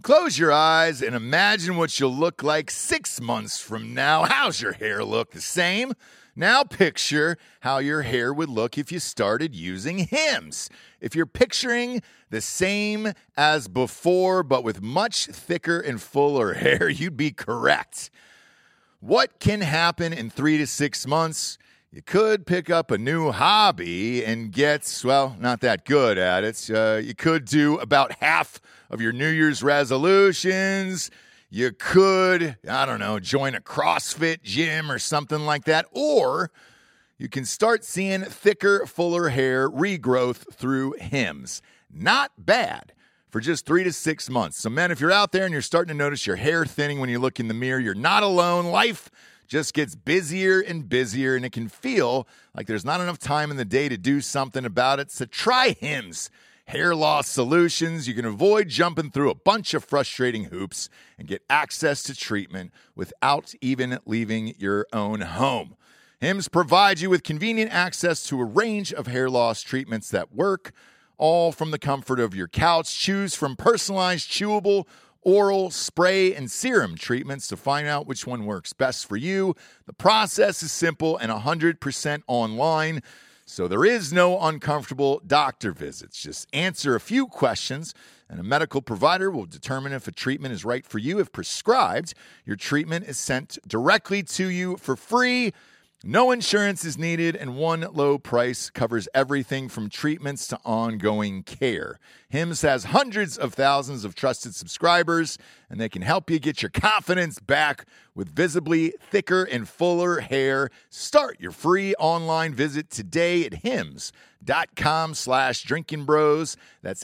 Close your eyes and imagine what you'll look like 6 months from now. How's your hair look? The same? Now picture how your hair would look if you started using Hims. If you're picturing the same as before, but with much thicker and fuller hair, you'd be correct. What can happen in 3 to 6 months? You could pick up a new hobby and get, well, not that good at it. You could do about half of your New Year's resolutions. You could, join a CrossFit gym or something like that. Or you can start seeing thicker, fuller hair regrowth through Hims. Not bad for just 3 to 6 months. So, men, if you're out there and you're starting to notice your hair thinning when you look in the mirror, you're not alone. Life just gets busier and busier, and it can feel like there's not enough time in the day to do something about it. So try Hims Hair Loss Solutions. You can avoid jumping through a bunch of frustrating hoops and get access to treatment without even leaving your own home. Hims provides you with convenient access to a range of hair loss treatments that work, all from the comfort of your couch. Choose from personalized chewable, oral, spray, and serum treatments to find out which one works best for you. The process is simple and 100% online, so there is no uncomfortable doctor visits. Just answer a few questions, and a medical provider will determine if a treatment is right for you. If prescribed, your treatment is sent directly to you for free. No insurance is needed, and one low price covers everything from treatments to ongoing care. Hims has hundreds of thousands of trusted subscribers, and they can help you get your confidence back with visibly thicker and fuller hair. Start your free online visit today at hims.com/drinkingbros. That's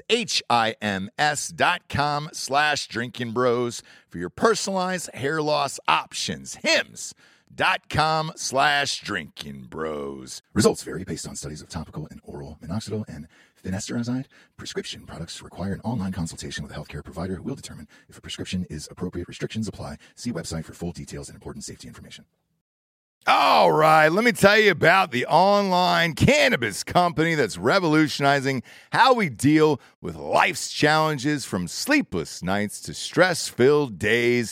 HIMS.com/drinkingbros for your personalized hair loss options. HIMS.com/drinkingbros. Results vary based on studies of topical and oral minoxidil and finasteride. Prescription products require an online consultation with a healthcare provider who will determine if a prescription is appropriate. Restrictions apply. See website for full details and important safety information. All right, let me tell you about the online cannabis company that's revolutionizing how we deal with life's challenges, from sleepless nights to stress-filled days.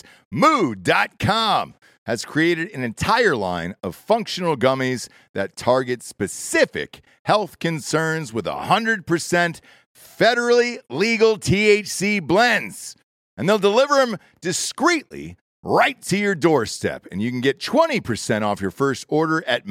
Mood.com has created an entire line of functional gummies that target specific health concerns with 100% federally legal THC blends. And they'll deliver them discreetly right to your doorstep. And you can get 20% off your first order at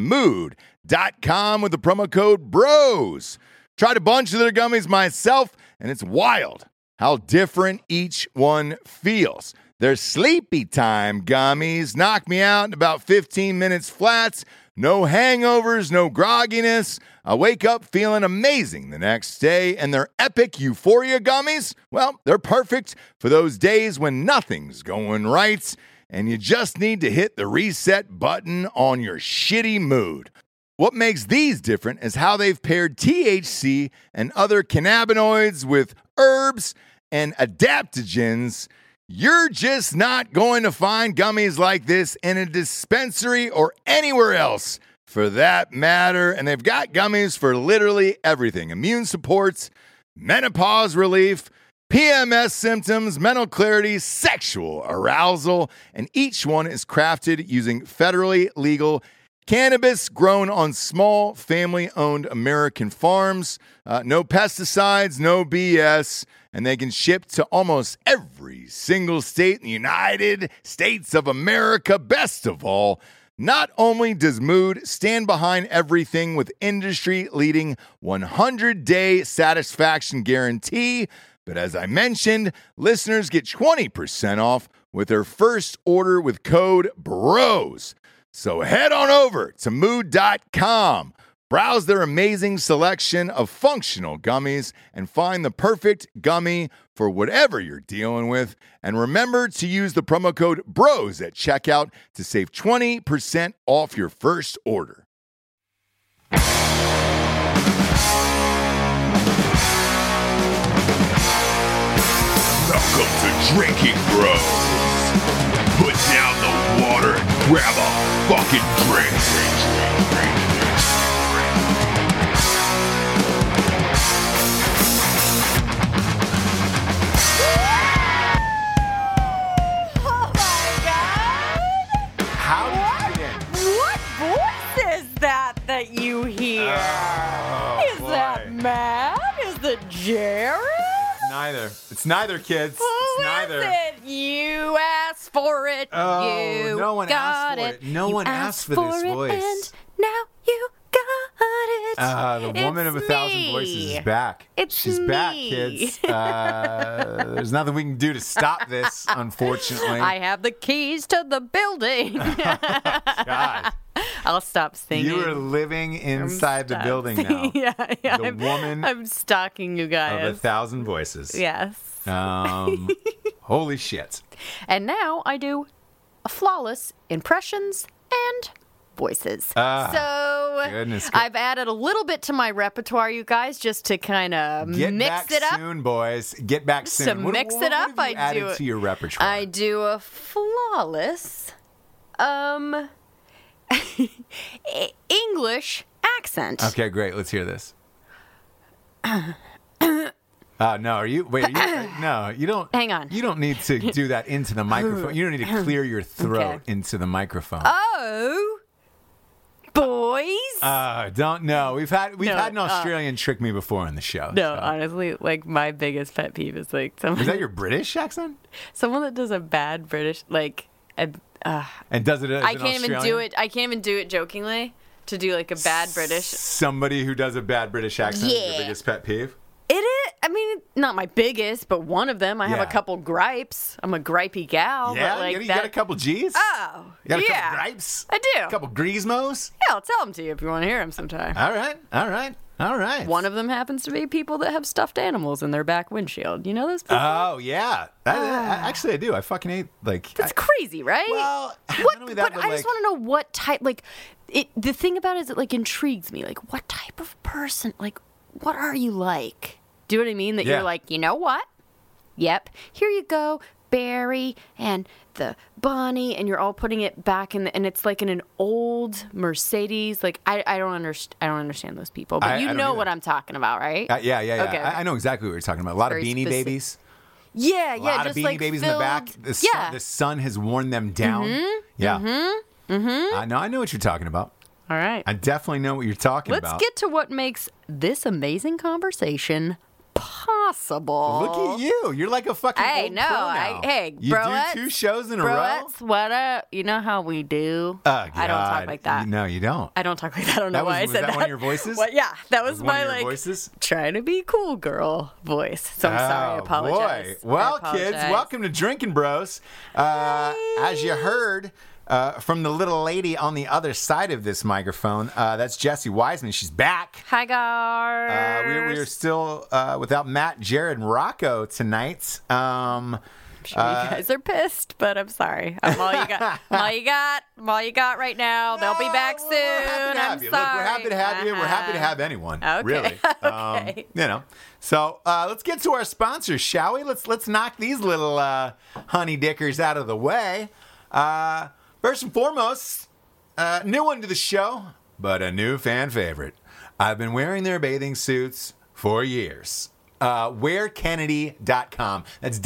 mood.com with the promo code BROS. Tried a bunch of their gummies myself, and it's wild how different each one feels. Their sleepy time gummies knock me out in about 15 minutes flats. No hangovers, no grogginess. I wake up feeling amazing the next day. And their epic Euphoria gummies, well, they're perfect for those days when nothing's going right and you just need to hit the reset button on your shitty mood. What makes these different is how they've paired THC and other cannabinoids with herbs and adaptogens. You're just not going to find gummies like this in a dispensary or anywhere else, for that matter. And they've got gummies for literally everything: immune supports, menopause relief, PMS symptoms, mental clarity, sexual arousal. And each one is crafted using federally legal cannabis grown on small family-owned American farms. No pesticides, no BS. And they can ship to almost every single state in the United States of America. Best of all, not only does Mood stand behind everything with industry-leading 100-day satisfaction guarantee, but as I mentioned, listeners get 20% off with their first order with code BROS. So head on over to mood.com. Browse their amazing selection of functional gummies and find the perfect gummy for whatever you're dealing with. And remember to use the promo code BROS at checkout to save 20% off your first order. Welcome to Drinking Bros. Put down the water and grab a fucking drink. Jared? Neither. It's neither, kids. It's neither. It? You asked for it. Oh, You no one got asked for it. No You one asked for this voice. And now you got it. The woman of 1,000 me. voices is back. me. She's back, kids. There's nothing we can do to stop this, unfortunately. I have the keys to the building. God. I'll stop singing. You are living inside the building now. yeah. The woman I'm stalking you of guys. 1,000 voices. Yes. Holy shit. And now I do flawless impressions and voices. Goodness. I've added a little bit to my repertoire, you guys, just to kind of Get mix back it up. soon, boys. Get back soon. To mix it up, what have you I added to your repertoire? I do a flawless English accent. Okay, great. Let's hear this. No, are you? Wait, are you? No, you don't. Hang on. You don't need to do that into the microphone. You don't need to clear your throat Okay. into the microphone. Oh, boys. Don't know. We've had No, an Australian trick me before on the show. No, so. honestly, like my biggest pet peeve is like Is that your British accent? someone that does a bad British like. And does it? As I an can't even do Australian? it. I can't even do it jokingly. To do like a bad British. Somebody who does a bad British accent is your Yeah. biggest pet peeve? It is. I mean, not my biggest, but one of them. I have Yeah. a couple gripes. I'm a gripey gal. Yeah, but like you that. got a couple G's? Oh, You got a yeah. couple gripes? I do. A couple Griezmos? Yeah, I'll tell them to you if you want to hear them sometime. All right. One of them happens to be people that have stuffed animals in their back windshield. You know those people? Oh, yeah. Actually, I do. I fucking hate, like... That's crazy, right? Well, what? not only that, but but I just like- want to know what type. Like, the thing about it is it like intrigues me. Like, what type of person? Like, what are you like? Do you know what I mean? That Yeah. you're like, you know what? Yep. Here you go, Barry and the bunny, and you're all putting it back in, and it's like in an old Mercedes. Like, I don't understand. I don't understand those people, but I you don't know either. what I'm talking about, right? Yeah. Okay. I know exactly what you're talking about. A lot of Very Beanie specific. Babies. Yeah, A lot just of Beanie like Babies filled, in the back. The sun has worn them down. Yeah. I know what you're talking about. All right. I definitely know what you're talking Let's about. get to what makes this amazing conversation possible. Look at you. You're like a fucking Hey, old no, pro now. hey, You broettes, do 2 shows in a row? Broettes, what up? You know how we do. Oh, I don't talk God. like that. No, you don't. I don't talk like that. I don't know That why was I said that that. one of your voices? What? Yeah, that was One my of your like voices? trying to be cool girl voice. So I'm sorry. I apologize. Boy. Well, I kids, apologize. welcome to Drinking Bros. As you heard from the little lady on the other side of this microphone, that's Jessie Wiseman. She's back. Hi, guys. We are still without Matt, Jared, and Rocco tonight. I'm sure you guys are pissed, but I'm sorry. I'm all you got. I'm all you got right now. They'll be back soon. I'm sorry. Look, we're happy to have you. We're happy to have anyone. Okay. Really. Okay. So let's get to our sponsors, shall we? Let's knock these little honey dickers out of the way. First and foremost, new one to the show, but a new fan favorite. I've been wearing their bathing suits for years. WearKennedy.com. That's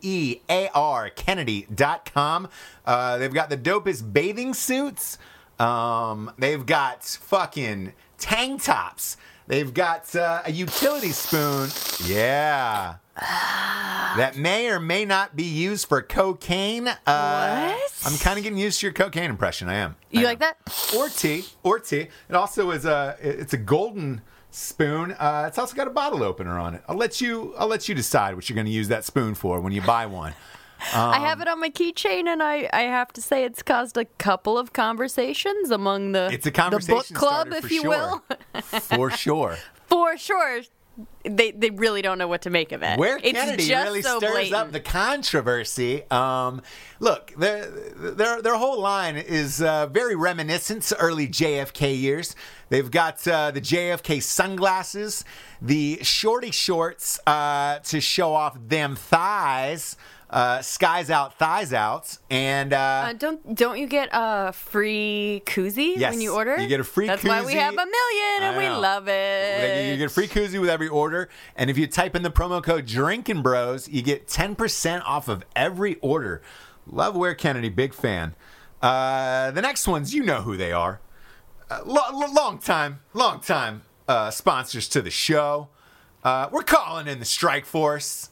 WEAR Kennedy.com. They've got the dopest bathing suits. They've got fucking tank tops. They've got a utility spoon. Yeah. That may or may not be used for cocaine. What? I'm kind of getting used to your cocaine impression. I am. You I like am. that? Or tea. It also is it's a golden spoon. It's also got a bottle opener on it. I'll let you decide what you're going to use that spoon for when you buy one. I have it on my keychain, and I have to say it's caused a couple of conversations among the It's a conversation the book club, starter, if for you sure. will. For sure. For sure. They really don't know what to make of it. Where it's Kennedy just really so stirs blatant. up the controversy. Look, their whole line is very reminiscent to early JFK years. They've got the JFK sunglasses, the shorty shorts to show off them thighs. Skies out, thighs out, and don't you get a free koozie Yes, when you order? you get a free That's why we koozie. have 1 million, and I we know. love it. you get a free koozie with every order, and if you type in the promo code Drinkin' Bros, you get 10% off of every order. Love Wear Kennedy, big fan. The next ones, you know who they are. Long time sponsors to the show. We're calling in the strike force.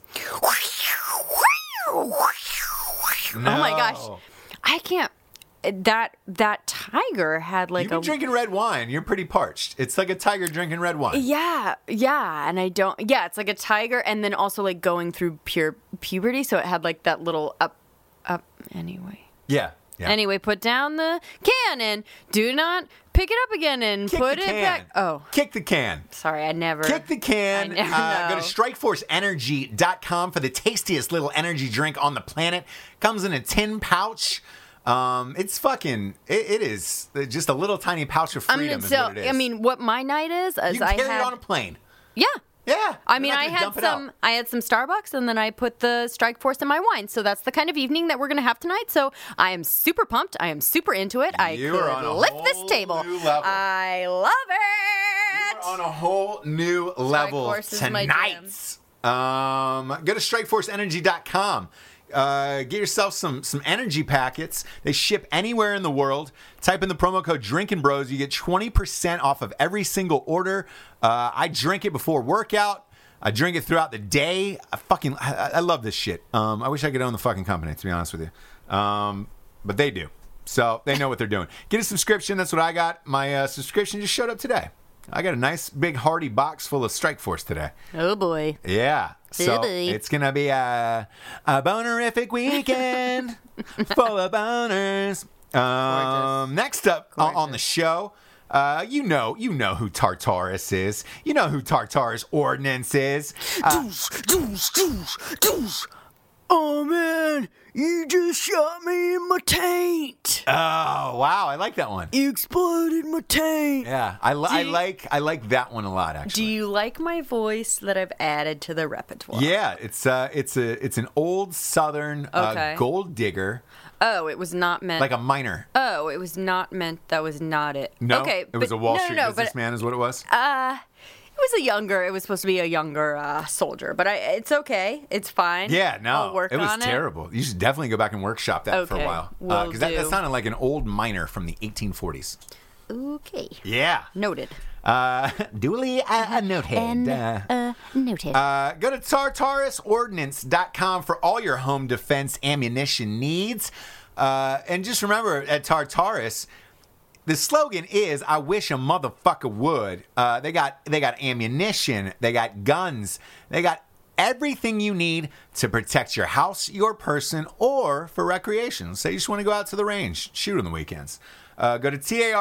Oh my gosh. I can't. That tiger had like You've been drinking red wine. You're pretty parched. It's like a tiger drinking red wine. Yeah, and I don't. Yeah, it's like a tiger, and then also like going through puberty, so it had like that little up. Anyway. Yeah. Anyway, put down the can and do not pick it up again and put it back. Oh, kick the can. Sorry, I never. Kick the can. I never know. Go to StrikeForceEnergy.com for the tastiest little energy drink on the planet. Comes in a tin pouch. It's fucking. It is just a little tiny pouch of freedom. Is what it is. I mean, what my night is you can carry it on a plane. Yeah. Yeah. I mean, I had some Starbucks, and then I put the Strike Force in my wine. So that's the kind of evening that we're gonna have tonight. So I am super pumped. I am super into it. I could lift this table. I love it. You're on a whole new level tonight. Go to StrikeForceEnergy.com. Get yourself some energy packets. They ship anywhere in the world. Type in the promo code Drinkin' Bros. You get 20% off of every single order. I drink it before workout. I drink it throughout the day. I love this shit. I wish I could own the fucking company, to be honest with you. But they do. So they know what they're doing. Get a subscription. That's what I got. My subscription just showed up today. I got a nice big hearty box full of Strike Force today. Oh boy. Yeah. So it's going to be a bonerific weekend full of boners. Next up on the show, you know who Tartarus is. You know who Tartarus Ordnance is. Deuce. Oh man, you just shot me in my taint. Oh wow, I like that one. You exploded my taint. Yeah, I like that one a lot actually. Do you like my voice that I've added to the repertoire? Yeah, it's an old Southern gold digger. Oh, it was not meant like a miner. Oh, it was not meant. That was not it. No, okay, it was a Wall Street businessman, is what it was. It was supposed to be a younger soldier, but it's okay. It's fine. Yeah, no, I'll work on it. was terrible. You should definitely go back and workshop that for a while. Because that sounded like an old miner from the 1840s. Okay. Yeah. Noted. Duly noted. Noted. Go to TartarusOrdnance.com for all your home defense ammunition needs. And just remember, at Tartarus, the slogan is, I wish a motherfucker would. They got ammunition. They got guns. They got everything you need to protect your house, your person, or for recreation. Say you just want to go out to the range, shoot on the weekends. Go to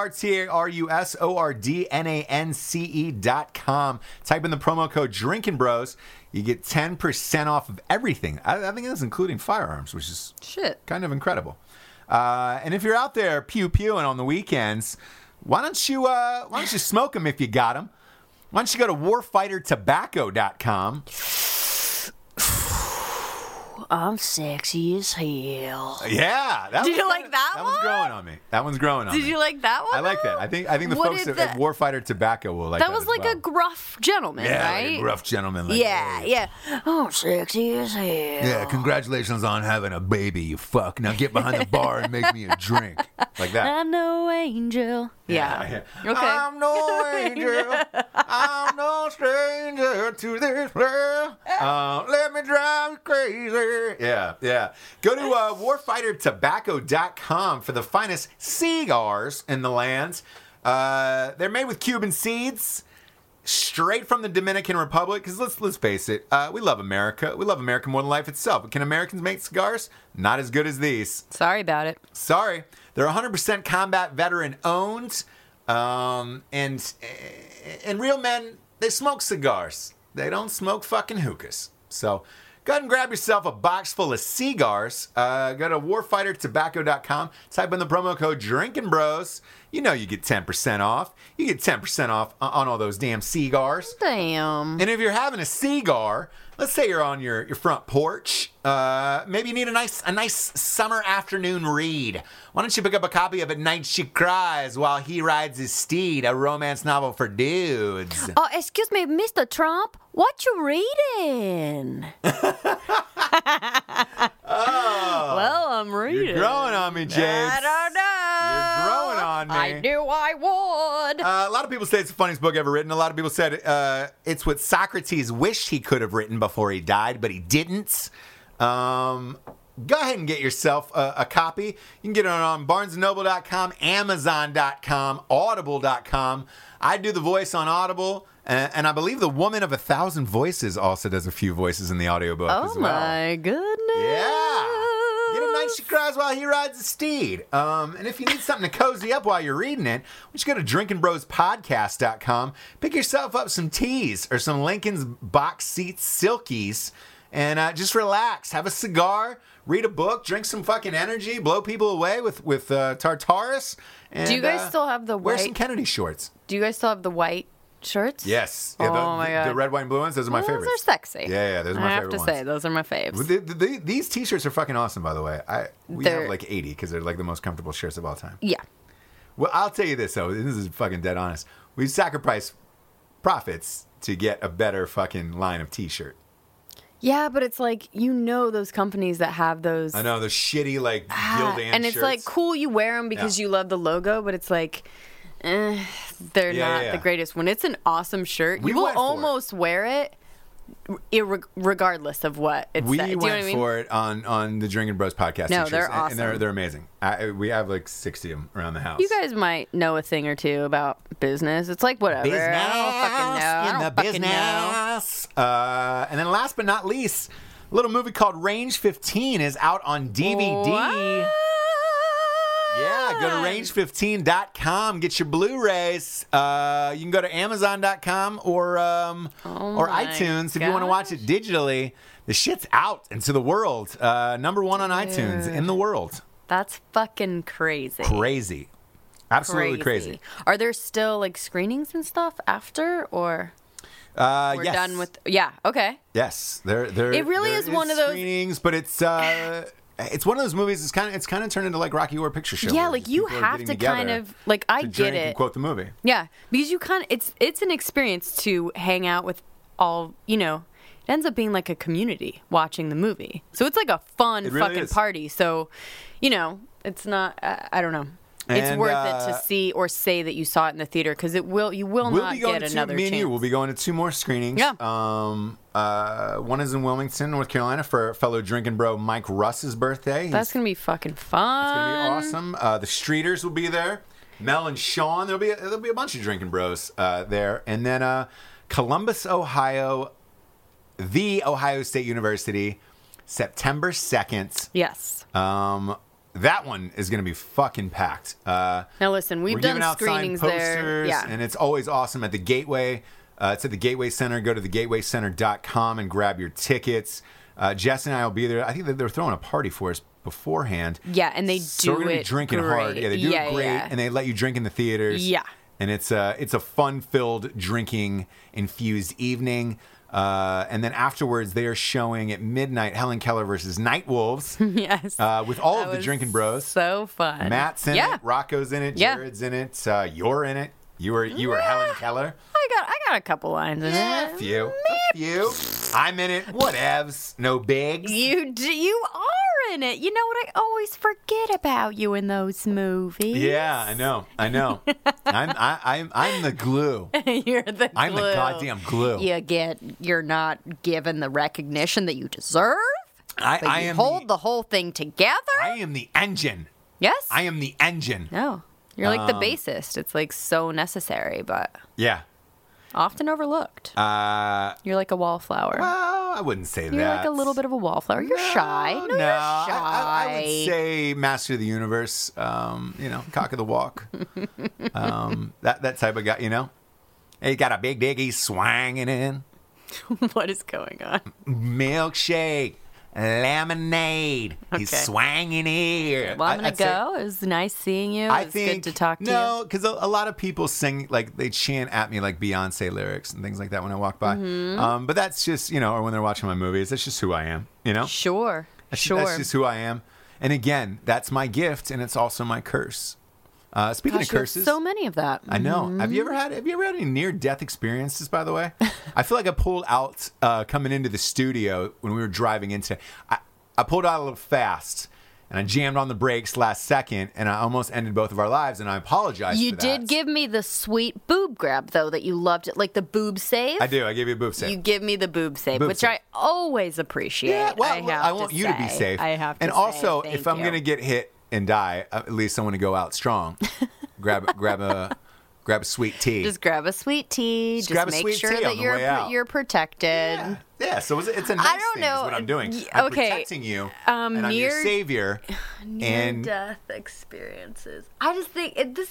TartarusOrdnance.com. Type in the promo code Drinkin' Bros. You get 10% off of everything. I think that's including firearms, which is kind of incredible. And if you're out there pew-pewing on the weekends, why don't you smoke them if you got them? Why don't you go to warfightertobacco.com? I'm sexy as hell. Yeah. Did you like that one? That one's growing on me. That one's growing on me. Did you like that one? I like that. I think the folks at Warfighter Tobacco will like that. That was like a gruff gentleman, right? Yeah, like a gruff gentleman. Like, yeah. Oh, sexy as hell. Yeah, congratulations on having a baby, you fuck. Now get behind the bar and make me a drink. Like that. I'm no angel. Yeah. Okay. I'm no angel. I'm no stranger to this world. Let me drive you crazy. Yeah. Go to warfightertobacco.com for the finest cigars in the land. They're made with Cuban seeds, straight from the Dominican Republic. Because let's face it, we love America. We love America more than life itself. But can Americans make cigars? Not as good as these. Sorry about it. Sorry. They're 100% combat veteran owned. And real men, they smoke cigars. They don't smoke fucking hookahs. So go ahead and grab yourself a box full of cigars. Go to warfightertobacco.com. Type in the promo code Drinkin' Bros. You know you get 10% off. You get 10% off on all those damn cigars. Damn. And if you're having a cigar, let's say you're on your front porch, maybe you need a nice summer afternoon read. Why don't you pick up a copy of At Night She Cries While He Rides His Steed, a romance novel for dudes. Oh, excuse me, Mr. Trump. What you reading? Well, I'm reading. You're growing on me, James. I don't know. You're growing on me. I knew I would. A lot of people say it's the funniest book ever written. A lot of people said it's what Socrates wished he could have written before he died, but he didn't. Go ahead and get yourself a copy. You can get it on BarnesandNoble.com, Amazon.com, Audible.com. I do the voice on Audible, and I believe the Woman of 1,000 Voices also does a few voices in the audiobook as well. Oh, my goodness. Yeah. Get a night she cries while he rides a steed. And if you need something to cozy up while you're reading it, just go to drinkandbrospodcast.com. Pick yourself up some teas or some Lincoln's box seat silkies and just relax. Have a cigar, read a book, drink some fucking energy, blow people away with Tartarus. And, Do you guys still have the wear white? some Kennedy shorts. Do you guys still have the white shirts? Yes. Oh, my God. The red, white, and blue ones, those are my favorites. Those are sexy. Yeah, those are my favorite I have to say, those are my faves. These t-shirts are fucking awesome, by the way. We They're- have like 80 because they're like the most comfortable shirts of all time. Yeah. Well, I'll tell you this, though. This is fucking dead honest. We sacrifice profits to get a better fucking line of t-shirt. Yeah, but it's like, those companies that have those. I know, the shitty, like, Gildan And it's shirts. like, cool, you wear them because you love the logo, but it's like, they're not the greatest. When it's an awesome shirt, We you will went for it. almost wear it regardless of what it We says. Do you know went what I mean? for it on the Drinking Bros podcast. No, t-shirts, they're and awesome. they're amazing. We have like 60 of them around the house. You guys might know a thing or two about business. It's like, whatever. I don't fucking know. I don't fucking know. And then last but not least, a little movie called Range 15 is out on DVD. What? Yeah, go to range15.com, get your Blu-rays. You can go to amazon.com or my iTunes if you want to watch it digitally. The shit's out into the world. Number one on iTunes in the world. That's fucking crazy. Crazy. Absolutely crazy. Are there still like screenings and stuff after, or we're Yes. done with? Yeah. Okay. Yes, there. It really there is one of those- screenings, but it's one of those movies. It's kind of turned into like Rocky Horror Picture Show. Yeah, where like just you people are have getting to together kind of like I to get drink and it. quote the movie. Yeah, because you kind of it's an experience to hang out with all. It ends up being like a community watching the movie, so it's like a fun It really fucking is. party. So, it's not. I don't know. It's And, worth it to see or say that you saw it in the theater because you will We'll not be going get to another me and chance. you. We'll be going to 2 more screenings. Yeah. One is in Wilmington, North Carolina, for fellow drinking bro Mike Russ's birthday. That's gonna be fucking fun. It's gonna be awesome. The Streeters will be there. Mel and Sean. There'll be a bunch of drinking bros there, and then Columbus, Ohio, the Ohio State University, September 2nd. Yes. That one is going to be fucking packed. Now listen, we've We're done giving out screenings signed there. posters, Yeah. and it's always awesome at the Gateway. It's at the Gateway Center. Go to thegatewaycenter.com and grab your tickets. Jess and I will be there. I think that they're throwing a party for us beforehand. Yeah, and they So we're do gonna be it drinking great. hard. Yeah, they do it great, and they let you drink in the theaters. Yeah. And it's a fun-filled, drinking-infused evening. And then afterwards, they are showing at midnight Helen Keller versus Night Wolves Yes. with all That of the was drinking bros. So fun. Matt's in Yeah. it. Rocco's in it. Yeah. Jared's in it. You're in it. You were Helen Keller. I got a couple lines in A it. few. I'm in it. Whatevs. No bigs. You are in it. You know what I always forget about you in those movies? Yeah, I know. I'm the glue. You're the glue. I'm the goddamn glue. You're not given the recognition that you deserve. I But you am hold the whole thing together. I am the engine. Yes. I am the engine. No. You're like the bassist. It's like so necessary, but Yeah. often overlooked. You're like a wallflower. Well, I wouldn't say You're that. like a little bit of a wallflower. You're shy. No, you're shy. I would say Master of the Universe. Cock of the walk. That type of guy. He got a big dick. He's swanging in. What is going on? Milkshake. Lemonade. He's Okay. swanging here. Well, I'm going I'd to say- go. It was nice seeing you. I It's think good to talk to you. No, because a lot of people sing like they chant at me like Beyonce lyrics and things like that when I walk by. Mm-hmm. But that's just or when they're watching my movies, that's just who I am. Sure. That's Sure. just who I am. And again, that's my gift, and it's also my curse. Speaking Gosh, of you have curses, so many of that. I know. Have you ever had any near-death experiences? By the way, I feel like I pulled out coming into the studio when we were driving into. I pulled out a little fast, and I jammed on the brakes last second, and I almost ended both of our lives, and I apologize You for that. did give me the sweet boob grab, though, that you loved it. Like the boob save. I do. I gave you a boob save. You give me the boob save, Boob which save. I always appreciate. Yeah, well, I want want you to be safe. I have to and say, also, thank if I'm you. going to get hit and die, at least I want to go out strong. grab a sweet tea. Just grab a sweet tea. Just grab a make sweet sure tea that on the way out. you're protected. Yeah, so it's a nice I don't thing know. is what I'm doing. Y- I'm okay. protecting you, and I'm your near- savior. And Near-death experiences. I just think this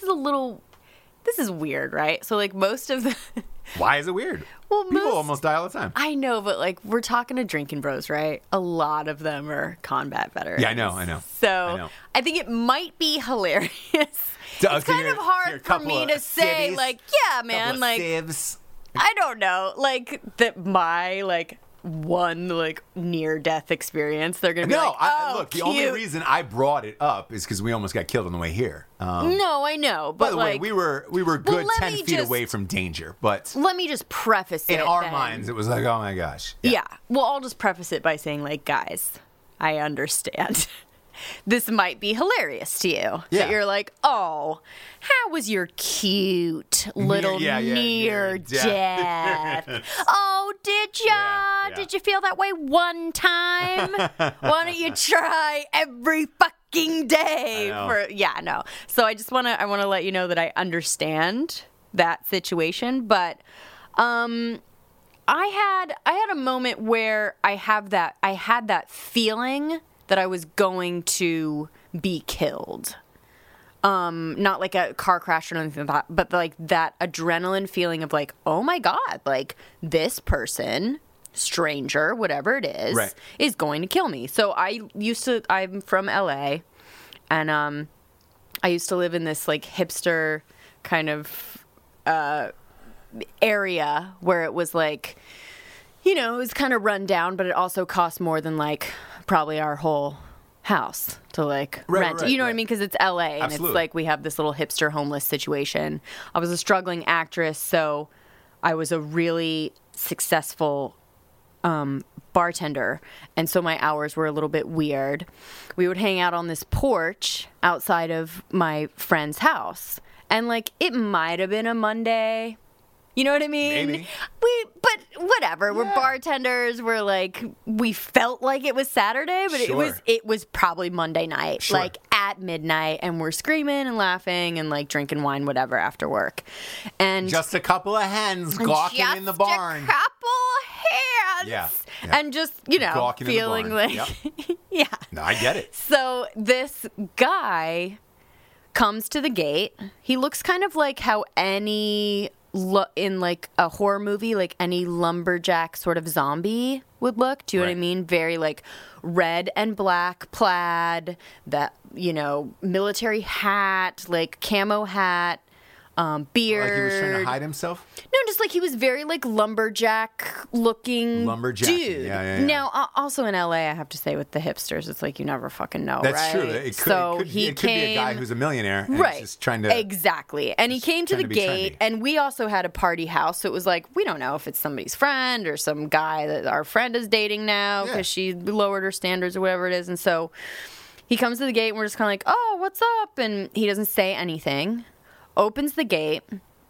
is weird, right? So like most of the why is it weird? Well, People most- almost die all the time. I know, but like we're talking to drinking bros, right? A lot of them are combat veterans. Yeah, I know. So I know. I think it might be hilarious. So It's kind of hard for me to say, like, yeah, man, like sieves. I don't know, like that my like one like near death experience. They're gonna be No, like, oh, look. The cute. only reason I brought it up is because we almost got killed on the way here. No, I know, but By the like, way, we were good let 10 me feet just- away from danger, but let me just preface in it. our then. minds, it was like, oh my gosh. Yeah. Well, I'll just preface it by saying, like, guys, I understand. This might be hilarious to you. Yeah. That you're like, oh, how was your cute little near near death. death? Oh, did ya? Yeah. Did you feel that way one time? Why don't you try every fucking day? I know. No. So I just want to let you know that I understand that situation, but I had a moment where I had that feeling that I was going to be killed. Not like a car crash or anything like that, but like that adrenaline feeling of like, oh my God, like this person, stranger, whatever it is, Right. is going to kill me. So I'm from LA, and I used to live in this like hipster kind of area where it was like, you know, it was kind of run down, but it also cost more than like probably our whole house to like rent. right, You know what I right. mean? Because it's LA and Absolutely. it's like we have this little hipster homeless situation. I was a struggling actress, so I was a really successful bartender, and so my hours were a little bit weird. We would hang out on this porch outside of my friend's house, and like it might have been a Monday. You know what I mean? Maybe. But whatever. We're bartenders. We're like, we felt like it was Saturday, but Sure. it was probably Monday night, Sure. like at midnight, and we're screaming and laughing and like drinking wine, whatever, after work. And Just a couple of hens gawking in the barn. Just a couple hands. Yeah. And just, you know, Gawking in the feeling barn. like, yeah. No, I get it. So this guy comes to the gate. He looks kind of like how any in like a horror movie, like any lumberjack sort of zombie would look. Do you know what I Right. mean? Very like red and black plaid, that, you know, military hat, like camo hat, beard. Like he was trying to hide himself? No, just like he was very like lumberjack looking Lumberjacky. dude. Yeah. Now, also in LA, I have to say with the hipsters, it's like you never fucking know, That's right? true. It could, so it could, he it could be a guy who's a millionaire and right, he's just trying to... exactly. And he came to trying the to be gate, trendy. and we also had a party house, so it was like we don't know if it's somebody's friend or some guy that our friend is dating now because she lowered her standards or whatever it is, and so he comes to the gate, and we're just kind of like, oh, what's up? And he doesn't say anything. Opens the gate.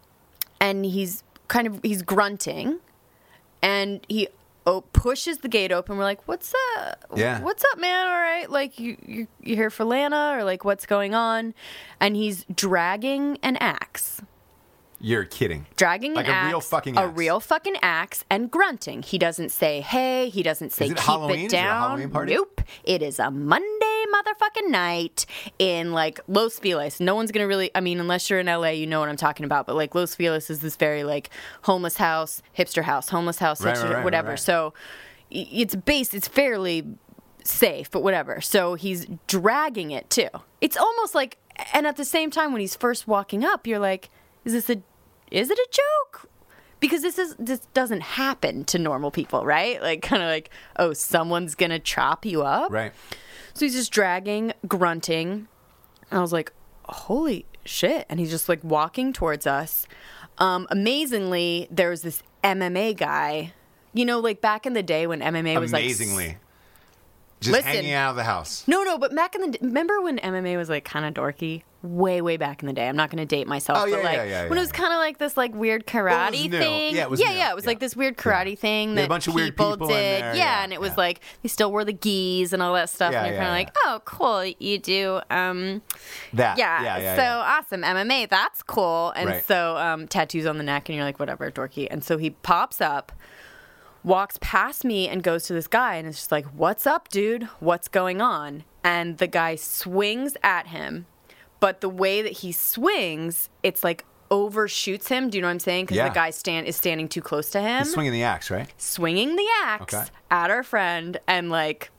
And he's grunting, and he pushes the gate open. We're like, "What's up? Yeah. What's up, man? All right, like you here for Lana, or like what's going on?" And he's dragging an axe. You're kidding. Dragging Like an a axe, real fucking a axe. real fucking axe, and grunting. He doesn't say hey. He doesn't say Is it keep Halloween? it Is it a down. Halloween party? Nope. It is a Monday motherfucking night in like Los Feliz. No one's gonna really. I mean, unless you're in LA, you know what I'm talking about. But like Los Feliz is this very like homeless house, hipster house, homeless house, Right, hipster, right, whatever. right. So it's fairly safe, but whatever. So he's dragging it too. It's almost like, and at the same time, when he's first walking up, you're like, is it a joke? Because this doesn't happen to normal people, right? Like kind of like, oh, someone's gonna chop you up. Right. So he's just dragging, grunting. I was like, holy shit. And he's just like walking towards us. Amazingly, there was this MMA guy. You know, like back in the day when MMA was like... Amazingly. Just Listen. hanging out of the house. No, but back in the remember when MMA was like kind of dorky? Way back in the day. I'm not going to date myself, Oh, but yeah, like yeah, when it was kind of like this like weird karate new. thing. Yeah, it was new. It was Yeah. like this weird karate thing They had that a bunch of weird people in did. there. Yeah, and it was like they still wore the gis and all that stuff. Yeah, and you're yeah, kind of like, oh, cool, you do. That. Yeah, so awesome. MMA, that's cool. And Right. so tattoos on the neck, and you're like, whatever, dorky. And so he pops up, walks past me, and goes to this guy, and it's just like, what's up, dude? What's going on? And the guy swings at him, but the way that he swings, it's like overshoots him. Do you know what I'm saying? Because Yeah. the guy is standing too close to him. He's swinging the axe, right? Swinging the axe Okay. at our friend, and like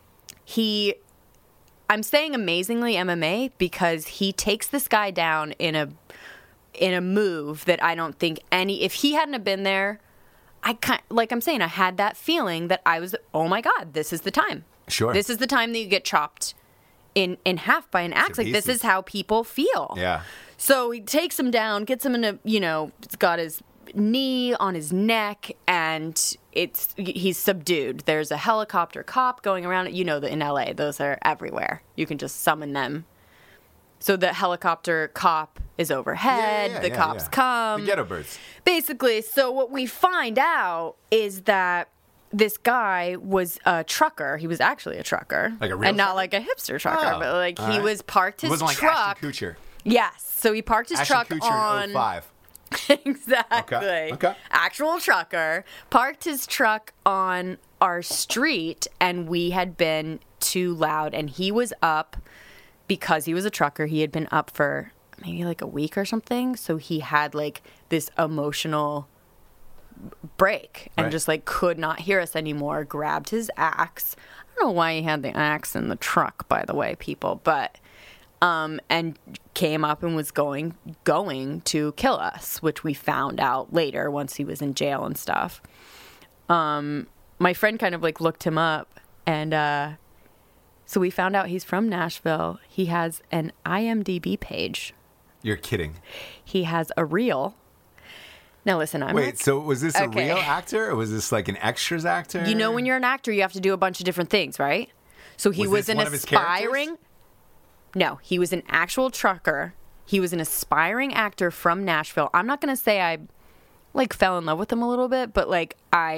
I'm saying amazingly MMA because he takes this guy down in a move that I don't think if he hadn't have been there, I had that feeling that I was, oh my God, this is the time. Sure. This is the time that you get chopped in half by an axe. Like, this pieces. is how people feel. Yeah. So he takes him down, gets him in it's got his knee on his neck, and he's subdued. There's a helicopter cop going around. In LA, those are everywhere. You can just summon them. So the helicopter cop is overhead. The cops come. The ghetto birds. Basically, so what we find out is that this guy was a trucker. He was actually a trucker. Like a real and not trucker? like a hipster trucker, Oh, but like all he right. was parked It his wasn't like truck. Ashton Kutcher. Yes. So he parked his Ashton truck Kutcher on in 05. Exactly. Okay. Actual trucker parked his truck on our street, and we had been too loud, and he was up because he was a trucker. He had been up for maybe like a week or something, so he had like this emotional break and Right. just like could not hear us anymore. Grabbed his axe. I don't know why he had the axe in the truck, by the way, people, but and came up and was going to kill us, which we found out later once he was in jail and stuff. My friend kind of like looked him up, and so we found out he's from Nashville. He has an IMDb page. You're kidding. He has a reel. Now listen, Wait, so was this a Okay. real actor, or was this like an extras actor? You know, when you're an actor, you have to do a bunch of different things, right? So he Was was this an one of his characters? aspiring. No, he was an actual trucker. He was an aspiring actor from Nashville. I'm not gonna say I like fell in love with him a little bit, but like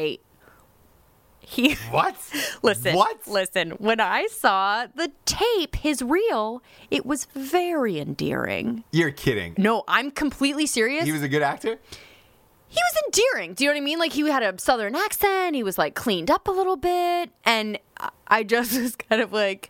he What? listen. What? Listen, when I saw the tape, his reel, it was very endearing. You're kidding. No, I'm completely serious. He was a good actor? He was endearing. Do you know what I mean? Like, he had a southern accent. He was like cleaned up a little bit. And I just was kind of like,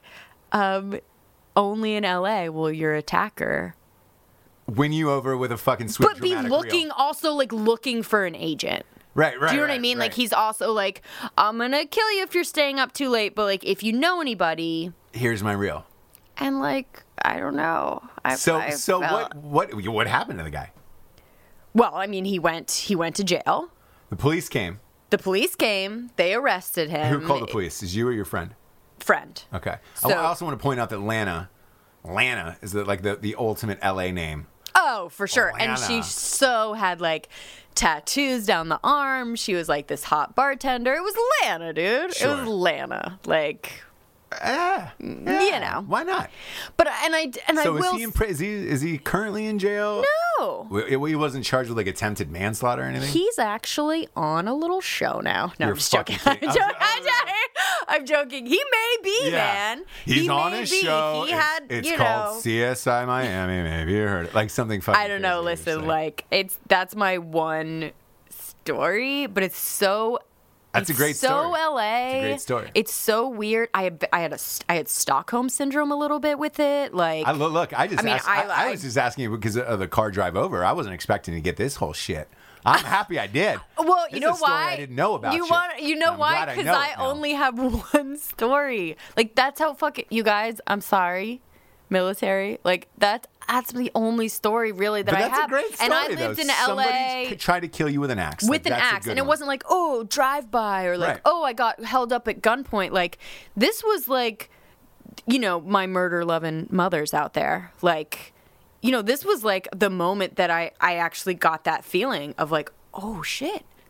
only in LA will your attacker Win you over with a fucking sweet but be dramatic looking reel. also like looking for an agent. Right. Do you know what I right, mean? right. Like, he's also like, I'm gonna kill you if you're staying up too late, but like if you know anybody, Here's my reel. and like I don't know. I So felt- what happened to the guy? Well, I mean, he went to jail. The police came. The police came. They arrested him. Who called the police? Is you or your friend? Friend. Okay. So- I also want to point out that Lana is the ultimate LA name. Oh, for sure. And she Lana. so had like tattoos down the arm. She was like this hot bartender. It was Lana, dude. It Sure. was Lana. Like, Yeah. you know. Why not? But I So will. is he currently in jail? No. He wasn't charged with like attempted manslaughter or anything? He's actually on a little show now. No, You're I'm just joking. fucking I'm kidding. joking. I'm joking. He may be, man. He's he on may his be. show. He had, it's you called know. CSI Miami. Maybe you heard it. Like something fucking I don't know. crazy. It's Listen, like that's my one story, but it's so. That's a it's great so story. LA. It's a great story. It's so weird. I had Stockholm syndrome a little bit with it. Like I I was just asking you because of the car drive over. I wasn't expecting to get this whole shit. I'm happy I did. well, This you is know a story why? I didn't know about. You shit. want And I'm why? glad Because know I it now. only have one story. Like that's how fucking you guys. I'm sorry, military. Like that's the only story really that But I that's have. a great story, and I though. lived in Somebody LA. tried to kill you with an axe. With an That's a axe, good and it one. wasn't like, oh, drive by, or like, Right. oh, I got held up at gunpoint. Like, this was like, you know, my murder loving mothers out there. Like, you know, this was like the moment that I actually got that feeling of like, oh shit,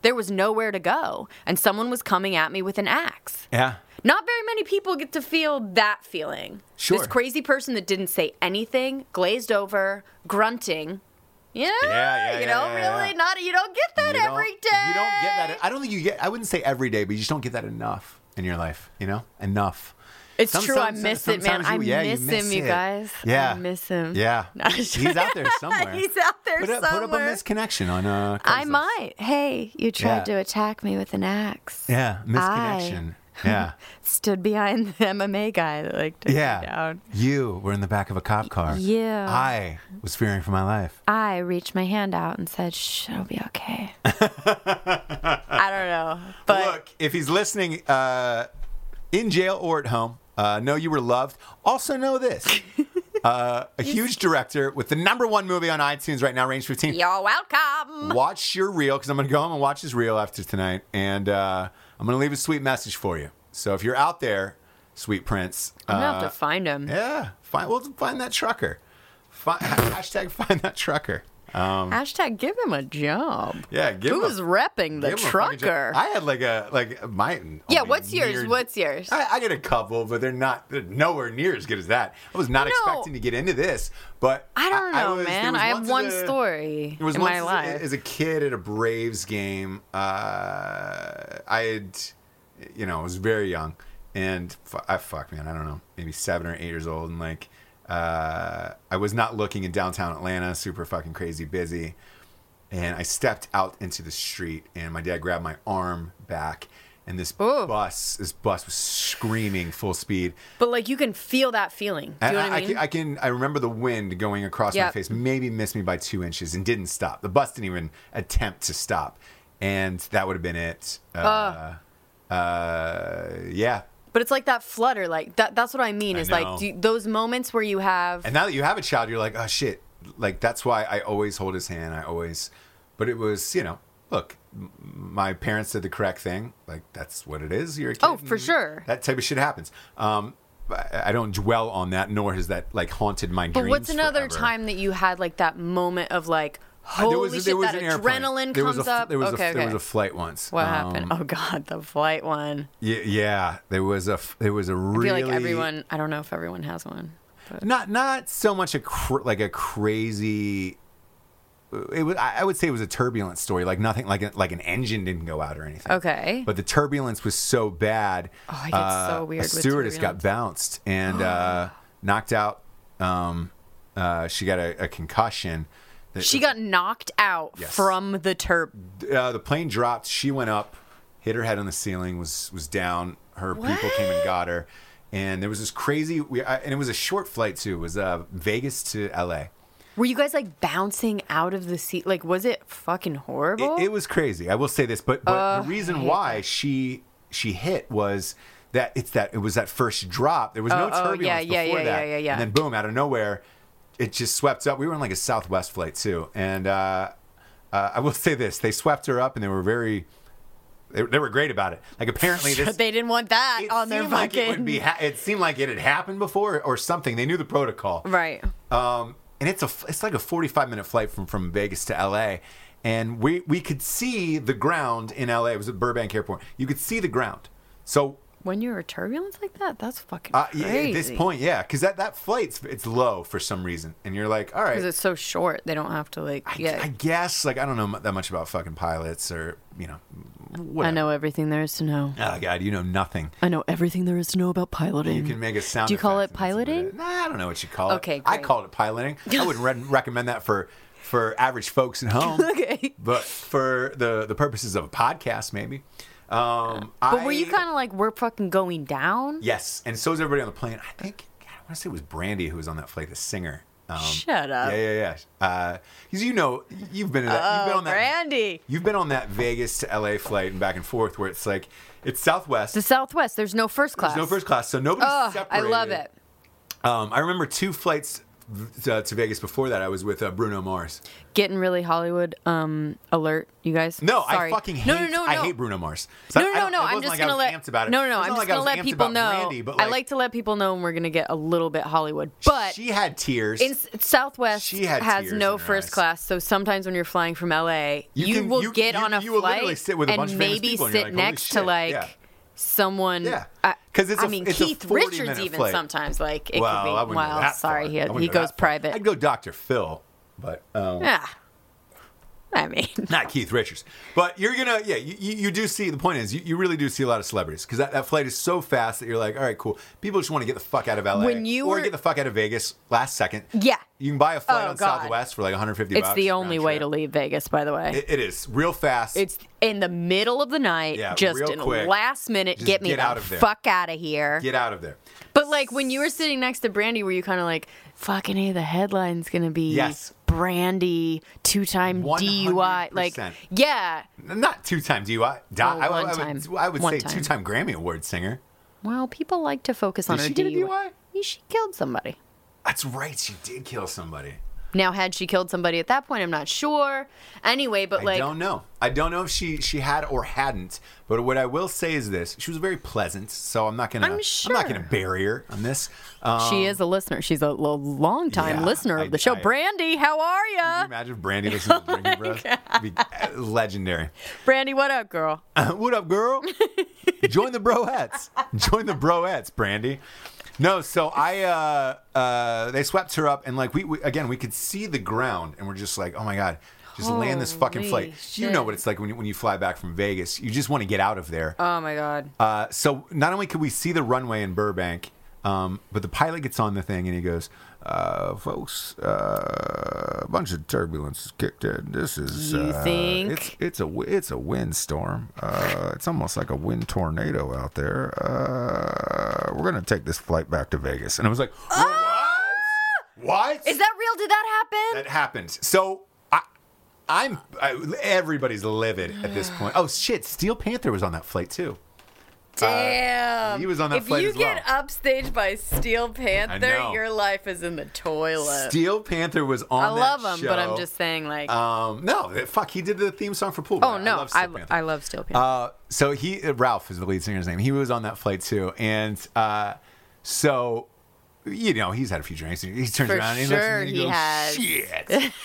there was nowhere to go, and someone was coming at me with an axe. Yeah. Not very many people get to feel that feeling. Sure. This crazy person that didn't say anything, glazed over, grunting. Yeah, really not. You don't get that every day. You don't get that. I don't think you get. I wouldn't say every day, but you just don't get that enough in your life. Enough. It's true. I miss it, man. I miss him, you guys. Yeah. I miss him. Yeah. He's out there somewhere. He's out there somewhere. Put up a misconnection on Craigslist. I might. Hey, you tried to attack me with an axe. Yeah, misconnection. Yeah. Stood behind the MMA guy that took me down. You were in the back of a cop car. Yeah. I was fearing for my life. I reached my hand out and said, "Shh, it'll be okay." I don't know. But look, if he's listening in jail or at home, know you were loved. Also know this. A huge director with the #1 movie on iTunes right now, Range 15. You're welcome. Watch your reel, because I'm going to go home and watch his reel after tonight. And I'm going to leave a sweet message for you. So if you're out there, sweet prince. I'm going to have to find him. Yeah. Find that trucker. Hashtag find that trucker. Hashtag give him a job. Yeah, Who's repping the trucker? I had What's yours? What's yours? I get a couple, but they're nowhere near as good as that. I was not expecting to get into this, but I don't know, man. I have one story in my life. As a kid at a Braves game, I was very young, and I don't know, maybe 7 or 8 years old, and I was not looking in downtown Atlanta, super fucking crazy busy. And I stepped out into the street, and my dad grabbed my arm back, and this bus was screaming full speed. But you can feel that feeling. Do you know what I mean? I remember the wind going across my face, maybe missed me by 2 inches, and didn't stop. The bus didn't even attempt to stop, and that would have been it. Yeah. But it's like that flutter, that's what I mean. Is those moments where you have. And now that you have a child, you're like, oh shit. That's why I always hold his hand. But it was, look, my parents did the correct thing. That's what it is. You're a kid. Oh, for sure. That type of shit happens. I don't dwell on that, nor has that haunted my dreams. But what's another forever. time that you had that moment of holy shit, that adrenaline comes up? There was a flight once. What happened? Oh God, the flight one. Yeah. There was a really. I feel like everyone. I don't know if everyone has one. But. Not so much a crazy. I would say it was a turbulent story. Nothing like an engine didn't go out or anything. Okay. But the turbulence was so bad. Oh, I get so weird. A stewardess got bounced and knocked out. She got a concussion. She got knocked out from the the plane dropped. She went up, hit her head on the ceiling, was down. Her people came and got her. And there was this crazy, and it was a short flight too. It was Vegas to LA. Were you guys bouncing out of the seat? Was it fucking horrible? It was crazy. I will say this, but the reason why she hit was that it was that first drop. There was no turbulence before that. And then boom, out of nowhere, it just swept up. We were on a Southwest flight too, and I will say this: they swept her up, and they were very. They were great about it. Apparently, they didn't want that on their fucking. It seemed like it had happened before or something. They knew the protocol, right? And it's like a 45-minute flight from Vegas to LA, and we could see the ground in LA. It was at Burbank Airport. You could see the ground. So. When you're a turbulence like that, that's fucking crazy. Yeah, at this point, yeah, because that flight's it's low for some reason, and you're like, all right, because it's so short, they don't have to I guess I don't know that much about fucking pilots or whatever. I know everything there is to know. Oh God, you know nothing. I know everything there is to know about piloting. You can make a sound. Do you call it piloting? Nah, I don't know what you call it. Okay, great. I call it piloting. I wouldn't recommend that for average folks at home. Okay, but for the purposes of a podcast, maybe. But were you kind of we're fucking going down? Yes, and so is everybody on the plane. I think I want to say it was Brandy who was on that flight, the singer. Shut up. Yeah. Because you've been in that. You've been on that. Brandy. You've been on that Vegas to LA flight and back and forth where it's it's Southwest. The Southwest. There's no first class. There's no first class, so nobody's separated. I love it. I remember 2 flights to Vegas before that, I was with Bruno Mars. Getting really Hollywood alert, you guys. No, Sorry. I fucking hate. No. I hate Bruno Mars. So No. it I'm wasn't just like gonna I was amped about it. No. It's not I'm just like I gonna was let amped people about know. Brandy, but I like to let people know when we're gonna get a little bit Hollywood. But she had tears. in Southwest She had has tears no in her first eyes. class, so sometimes when you're flying from LA, you will get on a you will literally flight sit with a bunch and of famous maybe people and you're sit like, holy next shit, to like yeah. someone. Yeah. 'Cause it's I a- mean, it's a Keith 40-minute Richards even flight. sometimes like it Well, I could be. wouldn't go Well, that sorry, far. I wouldn't he go goes that far. private. I'd go Dr. Phil, but Yeah. I mean, not Keith Richards. But you're gonna, you do see. The point is, you really do see a lot of celebrities because that flight is so fast that you're like, all right, cool. People just want to get the fuck out of LA When you or were- get the fuck out of Vegas last second. Yeah. You can buy a flight Oh, on God. Southwest for like $150. it's the only round way trip. to leave Vegas, by the way. It is real fast. It's in the middle of the night, Yeah, just real in quick. last minute, Just get me get the out of there. fuck out of here. Get out of there. But like when you were sitting next to Brandy, were you kind of like, fucking hey, the headline's gonna be Yes. Brandy 2-time DUI? Like, 100%. yeah. Not 2-time DUI. one time. I would One say time. 2-time Grammy Award singer. Well, people like to focus on Did her she get a DUI. DUI? She killed somebody. That's right. She did kill somebody. Now, had she killed somebody at that point, I'm not sure. Anyway, but like, I don't know. I don't know if she had or hadn't. But what I will say is this: she was very pleasant. So I'm not gonna. I'm I'm not gonna bury her on this. she is a listener. She's a long time yeah, listener of the show. Brandy, how are Can you ya? imagine if Brandy listening to Drinking Bros? It'd be legendary. Brandy, what up, girl? What up, girl? Join the broettes. Join the broettes, Brandy. No, so they swept her up, and like we again, we could see the ground, and we're just like, oh my god, just land this fucking Holy flight. You know shit. what it's like when you fly back from Vegas. You just want to get out of there. Oh my god. So not only could we see the runway in Burbank, but the pilot gets on the thing and he goes, "Folks, a bunch of turbulence has kicked in. This is You think? it's a windstorm. It's almost like a wind tornado out there. We're gonna take this flight back to Vegas." And I was like, "What? Is that real? Did that happen? That happened?" So. Everybody's livid at this point. Oh shit! Steel Panther was on that flight too. Damn. he was on that flight as well. If you get upstaged by Steel know. Panther, your life is in the toilet. Steel Panther was on. I love that him, but I'm show. just saying, like, No, fuck, he did the theme song for Pool. oh no, I love Steel Panther. I love Steel Panther. So Ralph is the lead singer's name. He was on that flight too, and so you know he's had a few drinks. He turns For around and sure he he goes, has. Shit.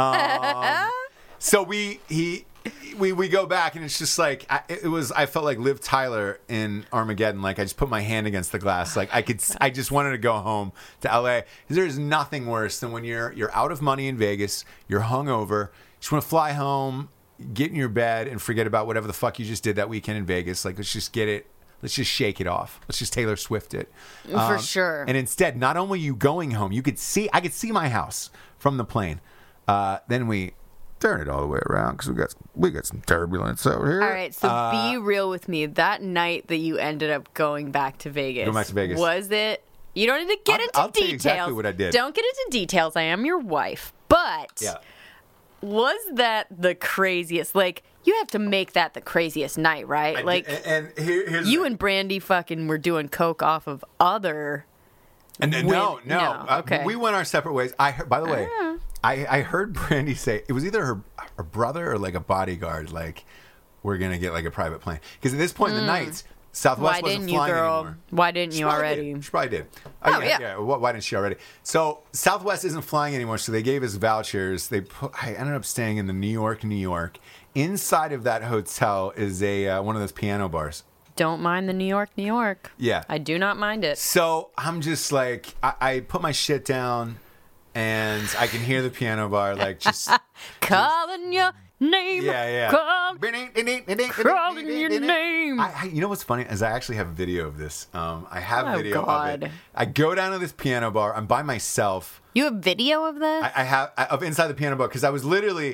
So we go back and it's just like I felt like Liv Tyler in Armageddon. Like I just put my hand against the glass. Like I just wanted to go home to LA. There's nothing worse than when you're out of money in Vegas, you're hungover, you just want to fly home, get in your bed and forget about whatever the fuck you just did that weekend in Vegas. Like let's just get it. Let's just shake it off. Let's just Taylor Swift it. For sure. And instead, not only you going home, I could see my house from the plane. Then we turn it all the way around because we got some turbulence over here. All right, so be real with me. That night that you ended up going back to Vegas. Going back to Vegas. Was it? You don't need to get into I'll tell details. you exactly what I did. Don't get into details. I am your wife. But Yeah. was that the craziest? Like, you have to make that the craziest night, right? Here's You and Brandy fucking were doing coke off of other. no. Okay. We went our separate ways. I heard, by the way, I heard Brandy say it was either her brother or like a bodyguard. Like we're gonna get like a private plane because at this point in the night, Southwest Why wasn't didn't you, flying girl? anymore. Why didn't She you probably already? did. She probably did. Oh, yeah. Why didn't she already? So Southwest isn't flying anymore, so they gave us vouchers. I ended up staying in the New York. Inside of that hotel is a one of those piano bars. Don't mind the New York. Yeah. I do not mind it. So I'm just like, I put my shit down, and I can hear the piano bar just Calling your name. yeah. Calling your name. You know what's funny is I actually have a video of this. I have Oh, video God. of it. I go down to this piano bar. I'm by myself. You have video of this? I have of inside the piano bar because I was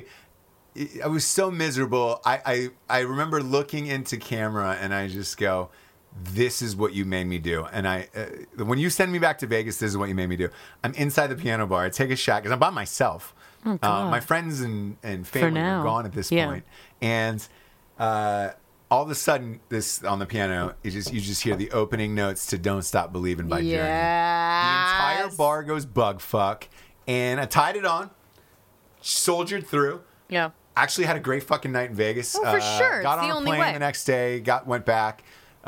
so miserable. I remember looking into camera and I just go, "This is what you made me do." And when you send me back to Vegas, this is what you made me do. I'm inside the piano bar. I take a shot because I'm by myself. Oh, God. My friends and family now. are gone at this Yeah. point. And all of a sudden, this on the piano, you just hear the opening notes to "Don't Stop Believing" by Journey. The entire bar goes bug fuck, and I tied it on, soldiered through. Yeah. Actually had a great fucking night in Vegas. Oh, for sure. Got It's on the a only plane way. the next day. Went back.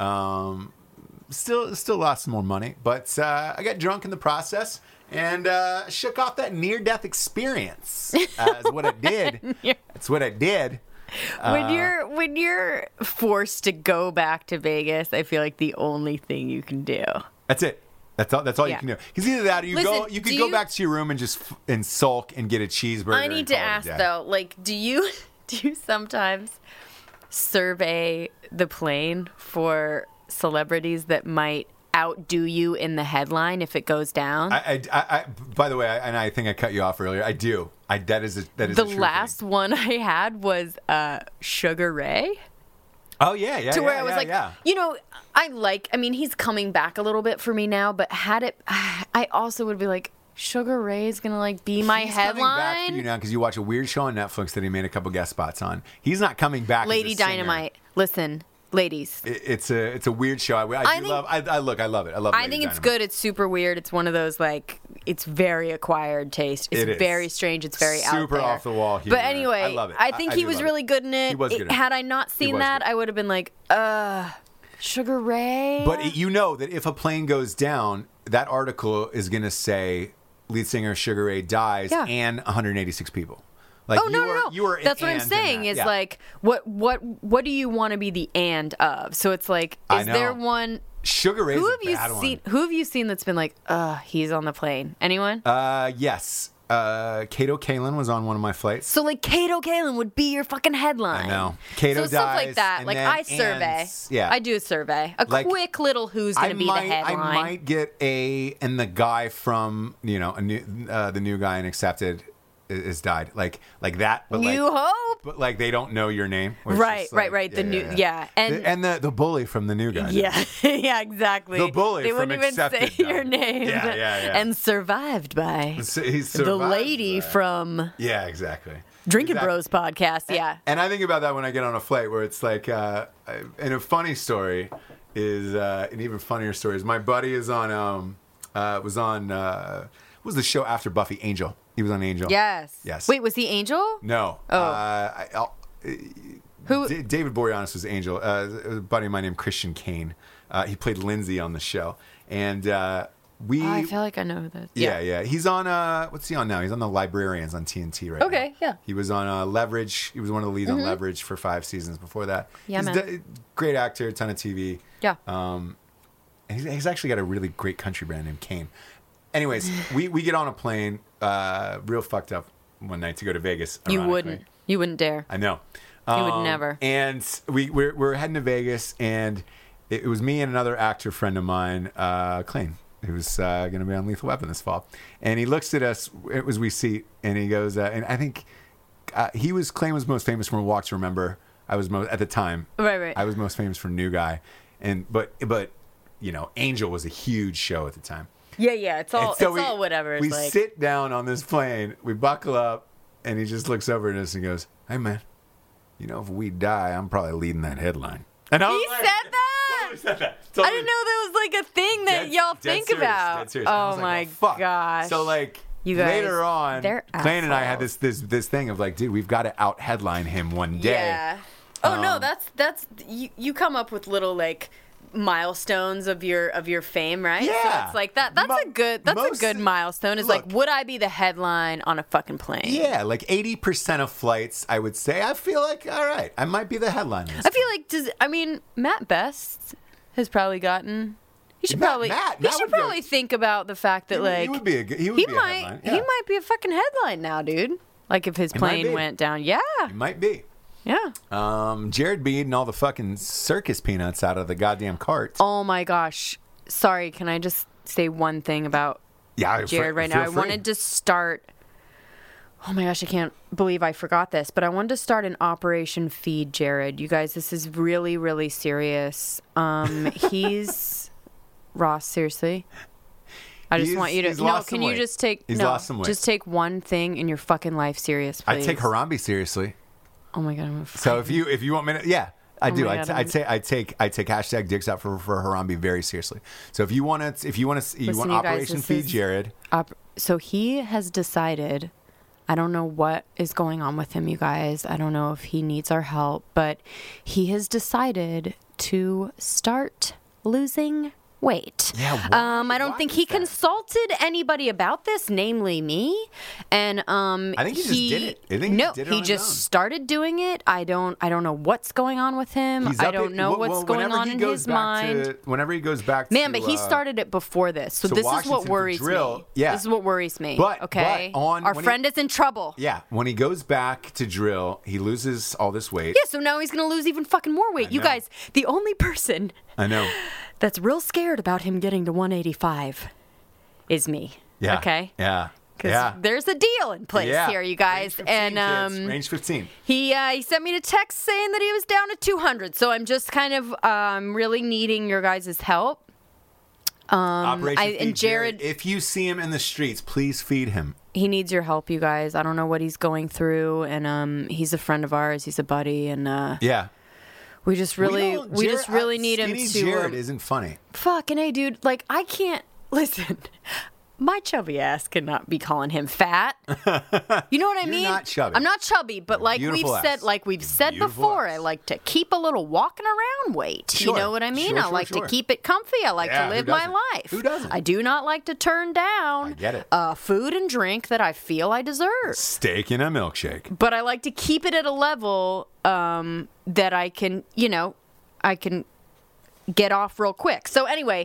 Still lost some more money, but I got drunk in the process and shook off that near-death experience. Is what I did. That's what I did. When you're forced to go back to Vegas, I feel like the only thing you can do. That's it. That's all you Yeah. can do. Because either that or you Listen, you could do go you- back to your room and just and sulk and get a cheeseburger. I and need to call it a ask day. though, like, do you sometimes survey the plane for celebrities that might outdo you in the headline if it goes down? I by the way, and I think I cut you off earlier. I do. That is a the true last thing. one I had was Sugar Ray. Oh yeah. To where I was like, you know, I mean, he's coming back a little bit for me now, but I also would be like, Sugar Ray's gonna like be my He's coming back for you headline. now because you watch a weird show on Netflix that he made a couple guest spots on. He's not coming back. Lady as a singer. Dynamite. Listen, ladies. It's a weird show. I think- love it. I love it. I love. I Lady think it's Dynamite. good. It's super weird. It's one of those like it's very acquired taste. It's It is. very strange. It's very out Super there. off the wall humor. But anyway, I love it. I think I he do was love really it. good in it. He was good in it. Had I not seen was that, good. I would have been like, Sugar Ray. But you know that if a plane goes down, that article is going to say lead singer Sugar Ray dies Yeah. and 186 people. Like Oh no! You were That's what I'm and in saying. that. Is Yeah. like, what do you want to be the and of? So it's like, I is there know. one? Sugar Ray's Who a have you bad seen? Who have you seen that's been like, he's on the plane? Anyone? one. Yes. Kato Kalin was on one of my flights. So like, Kato Kalin would be your fucking headline. I know. Kato so stuff like dies, that. and Like then I survey. ends- yeah. I do a survey. A Like, quick little who's going to be the headline. I might get and the guy from the new guy in Accepted is died like that. But you hope. but like they don't know your name. Where it's Right, just like- right. The new, and the bully from the new guy. Yeah, yeah, exactly. The bully They from wouldn't even say Accepted your died. name. Yeah. And survived by He's the survived lady that. from Yeah, exactly. Drinking Exactly. Bros podcast. Yeah. And I think about that when I get on a flight where it's like, and a funny story is, an even funnier story is my buddy is on, what was the show after Buffy? Angel. He was on Angel. Yes. Yes. Wait, was he Angel? No. Oh. Who? David Boreanaz was Angel. A buddy of mine named Christian Kane. He played Lindsay on the show. And we... I feel like I know who that is. Yeah. He's on, what's he on now? He's on The Librarians on TNT right now. Okay, yeah. He was on Leverage. He was one of the leads on Leverage for 5 seasons before that. Yeah, he's man. Great actor, ton of TV. Yeah. And he's actually got a really great country band named Kane. Anyways, we get on a plane, real fucked up one night to go to Vegas. You ironically. wouldn't. You wouldn't dare. I know. You would never. And we're heading to Vegas, and it was me and another actor friend of mine, Klain, who was going to be on Lethal Weapon this fall. And he looks at us as we see, and he goes, and I think Klain was most famous from Walk to Remember. I was at the time. Right. I was most famous for New Guy, but Angel was a huge show at the time. Yeah. It's all. And so it's all whatever. It's we like. sit down on this plane, we buckle up, and he just looks over at us and goes, "Hey man, if we die, I'm probably leading that headline." And I He was said like, that. Totally said that. I Totally. didn't know that was like a thing that y'all think serious, about. dead serious. I Oh was like, my fuck. gosh. So like You guys, later on, they're Klain and I had assholes. this thing of like, dude, we've got to out headline him one day. Yeah. Oh no, that's you come up with little like milestones of your fame, right? So Yeah. it's like that's a good milestone. It's like, Look. would I be the headline on a fucking plane? Yeah, like 80% of flights, I would say, I feel like, all right, I might be the headline. on this I feel like Matt Best has probably gotten. He should Matt probably would go- think about the fact that He would be a might headline. he might be a fucking headline now, dude. Like if his might plane be. went down. Yeah. He might be. Yeah. Jared B eating all the fucking circus peanuts out of the goddamn cart. Oh my gosh. Sorry, can I just say one thing about Yeah, Jared right now? I wanted to start. Oh my gosh, I can't believe I forgot this, but I wanted to start an Operation Feed Jared. You guys, this is really, really serious. He's Ross, seriously. I just want you to he's lost can some you weight. just take He's lost some weight. just take one thing in your fucking life serious, I please. take Harambe seriously. Oh my god, I'm gonna So if you want me to, yeah. I do. my God, I take hashtag dicks out for Harambe very seriously. So if you want Listen, you guys, Operation this Feed is- Jared. So he has decided, I don't know what is going on with him, you guys. I don't know if he needs our help, but he has decided to start losing weight. Yeah, why? I don't Why think is he that? consulted anybody about this, namely me. And I think he just did it. I think he no, just did it on he his just own. started doing it. I don't know what's going on with him. He's I up don't it- know well, what's going whenever on he in goes his back mind. Whenever he goes back Man, to, but he started it before this. So to this is Washington what for worries drill. me. Yeah. This is what worries me. But okay. on- Our when he- friend is in trouble. Yeah, when he goes back to drill, he loses all this weight. Yeah, so now he's going to lose even fucking more weight. You know. guys, the only person I know. that's real scared about him getting to 185 is me. Yeah. Okay? Yeah. Because Yeah. there's a deal in place Yeah. here, you guys. Range 15, And kids. Range 15. he sent me a text saying that he was down to 200. So I'm just kind of really needing your guys' help. Operation Feed and Jared- if you see him in the streets, please feed him. He needs your help, you guys. I don't know what he's going through, and he's a friend of ours. He's a buddy, and Yeah. we just really need him Skinny to. Jared isn't funny. Fucking hey, dude! Like I can't listen. My chubby ass cannot be calling him fat. You know what I You're mean? not chubby. I'm not chubby, but like Beautiful we've ass. said Beautiful before, ass. I like to keep a little walking around weight. Sure. You know what I mean? Sure, I sure, like sure. to keep it comfy. I like Yeah, to who live my doesn't? life. Who doesn't? I do not like to turn down I get it. food and drink that I feel I deserve. Steak and a milkshake. But I like to keep it at a level that I can, I can get off real quick. So anyway,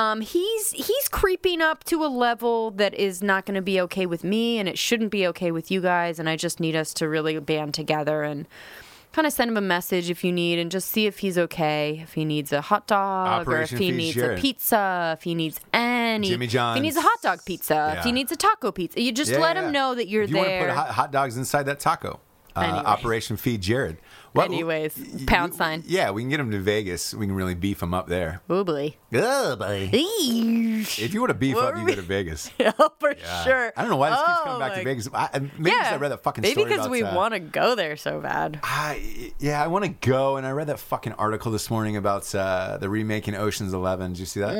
he's creeping up to a level that is not going to be okay with me, and it shouldn't be okay with you guys. And I just need us to really band together and kind of send him a message if you need, and just see if he's okay, if he needs a hot dog, Operation or if he Feed needs Jared. a pizza, if he needs any, Jimmy if he needs a John's. hot dog pizza, if he Yeah. needs a taco pizza. You just let him know that you're if you there. want to put hot dogs inside that taco. Anyway. Operation Feed Jared. Well, Anyways, pound sign. Yeah, we can get him to Vegas. We can really beef him up there. Oobly. Oh, buddy. If you want to beef up, you go to Vegas. Oh, for Yeah. sure. I don't know why this keeps Oh, coming back to my- Vegas. Maybe because I read that fucking maybe story because about, we want to go there so bad. I want to go, and I read that fucking article this morning about the remaking Ocean's 11. Did you see that?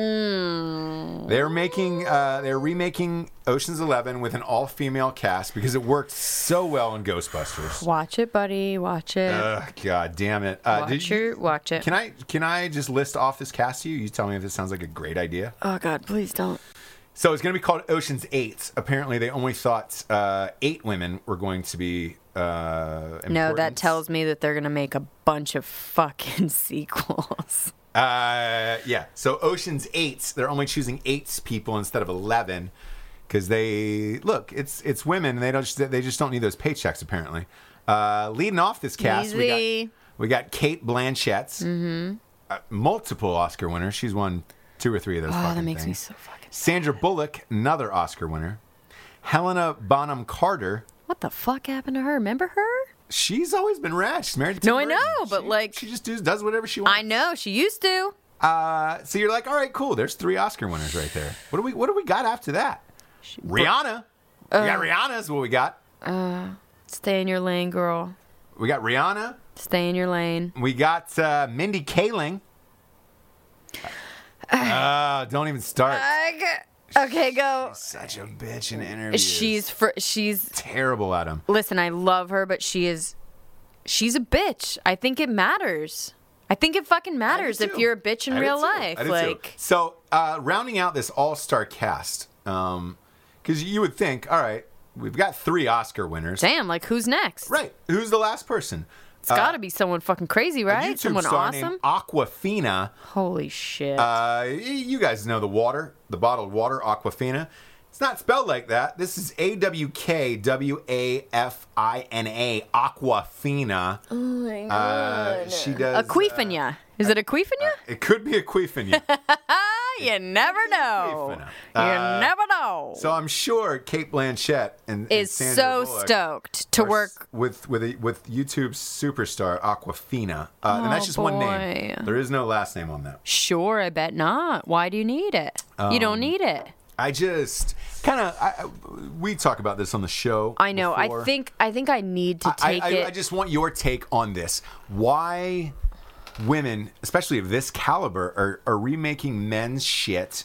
They're remaking Ocean's 11 with an all-female cast because it worked so well in Ghostbusters. Watch it, buddy. Watch it. God damn it! Watch it. Can I just list off this cast to you? You tell me if this sounds like a great idea. Oh God, please don't. So it's going to be called Ocean's 8. Apparently, they only thought 8 women were going to be important. No, that tells me that they're gonna make a bunch of fucking sequels. Yeah. So Ocean's 8, they're only choosing 8 people instead of 11 because it's women. And they just don't need those paychecks apparently. Leading off this cast, Easy. we got Kate Blanchett, multiple Oscar winners. She's won 2 or 3 of those. Oh, fucking that makes me things. so fucking. Sandra Bullock, another Oscar winner. Helena Bonham Carter. What the fuck happened to her? Remember her? She's always been rad. She's married to No, Tim I Burton. know, but, like- she just does whatever she wants. I know she used to. So you're like, all right, cool. There's 3 Oscar winners right there. What do we got after that? Rihanna. We got Rihanna is what we got. Stay in your lane, girl. We got Rihanna. Stay in your lane. We got Mindy Kaling. Don't even start. Okay, go. Such a bitch in interviews. She's. terrible at him. Listen, I love her, but she's a bitch. I think it matters. I think it fucking matters if too. you're a bitch in I do real too. life. I do too. Like, So, rounding out this all-star cast, because you would think, all right, we've got 3 Oscar winners. damn, like who's next? Right. Who's the last person? It's got to be someone fucking crazy, A right? YouTube Someone star awesome. named Aquafina. Holy shit. You guys know the bottled water, Aquafina. It's not spelled like that. This is AWKWAFINA, Aquafina. oh my god. She does. Aquifina. Is it Aquifina? It could be Aquifina. You never know. Aquifina. You never know. So I'm sure Kate Blanchett and Is Sandra so Bullock stoked to are work. with YouTube's superstar Aquafina, and that's just one name. boy. There is no last name on that. Sure, I bet not. Why do you need it? You don't need it. I just kind of we talk about this on the show. I know. before. I think I need to take it. I just want your take on this. Why women, especially of this caliber, are remaking men's shit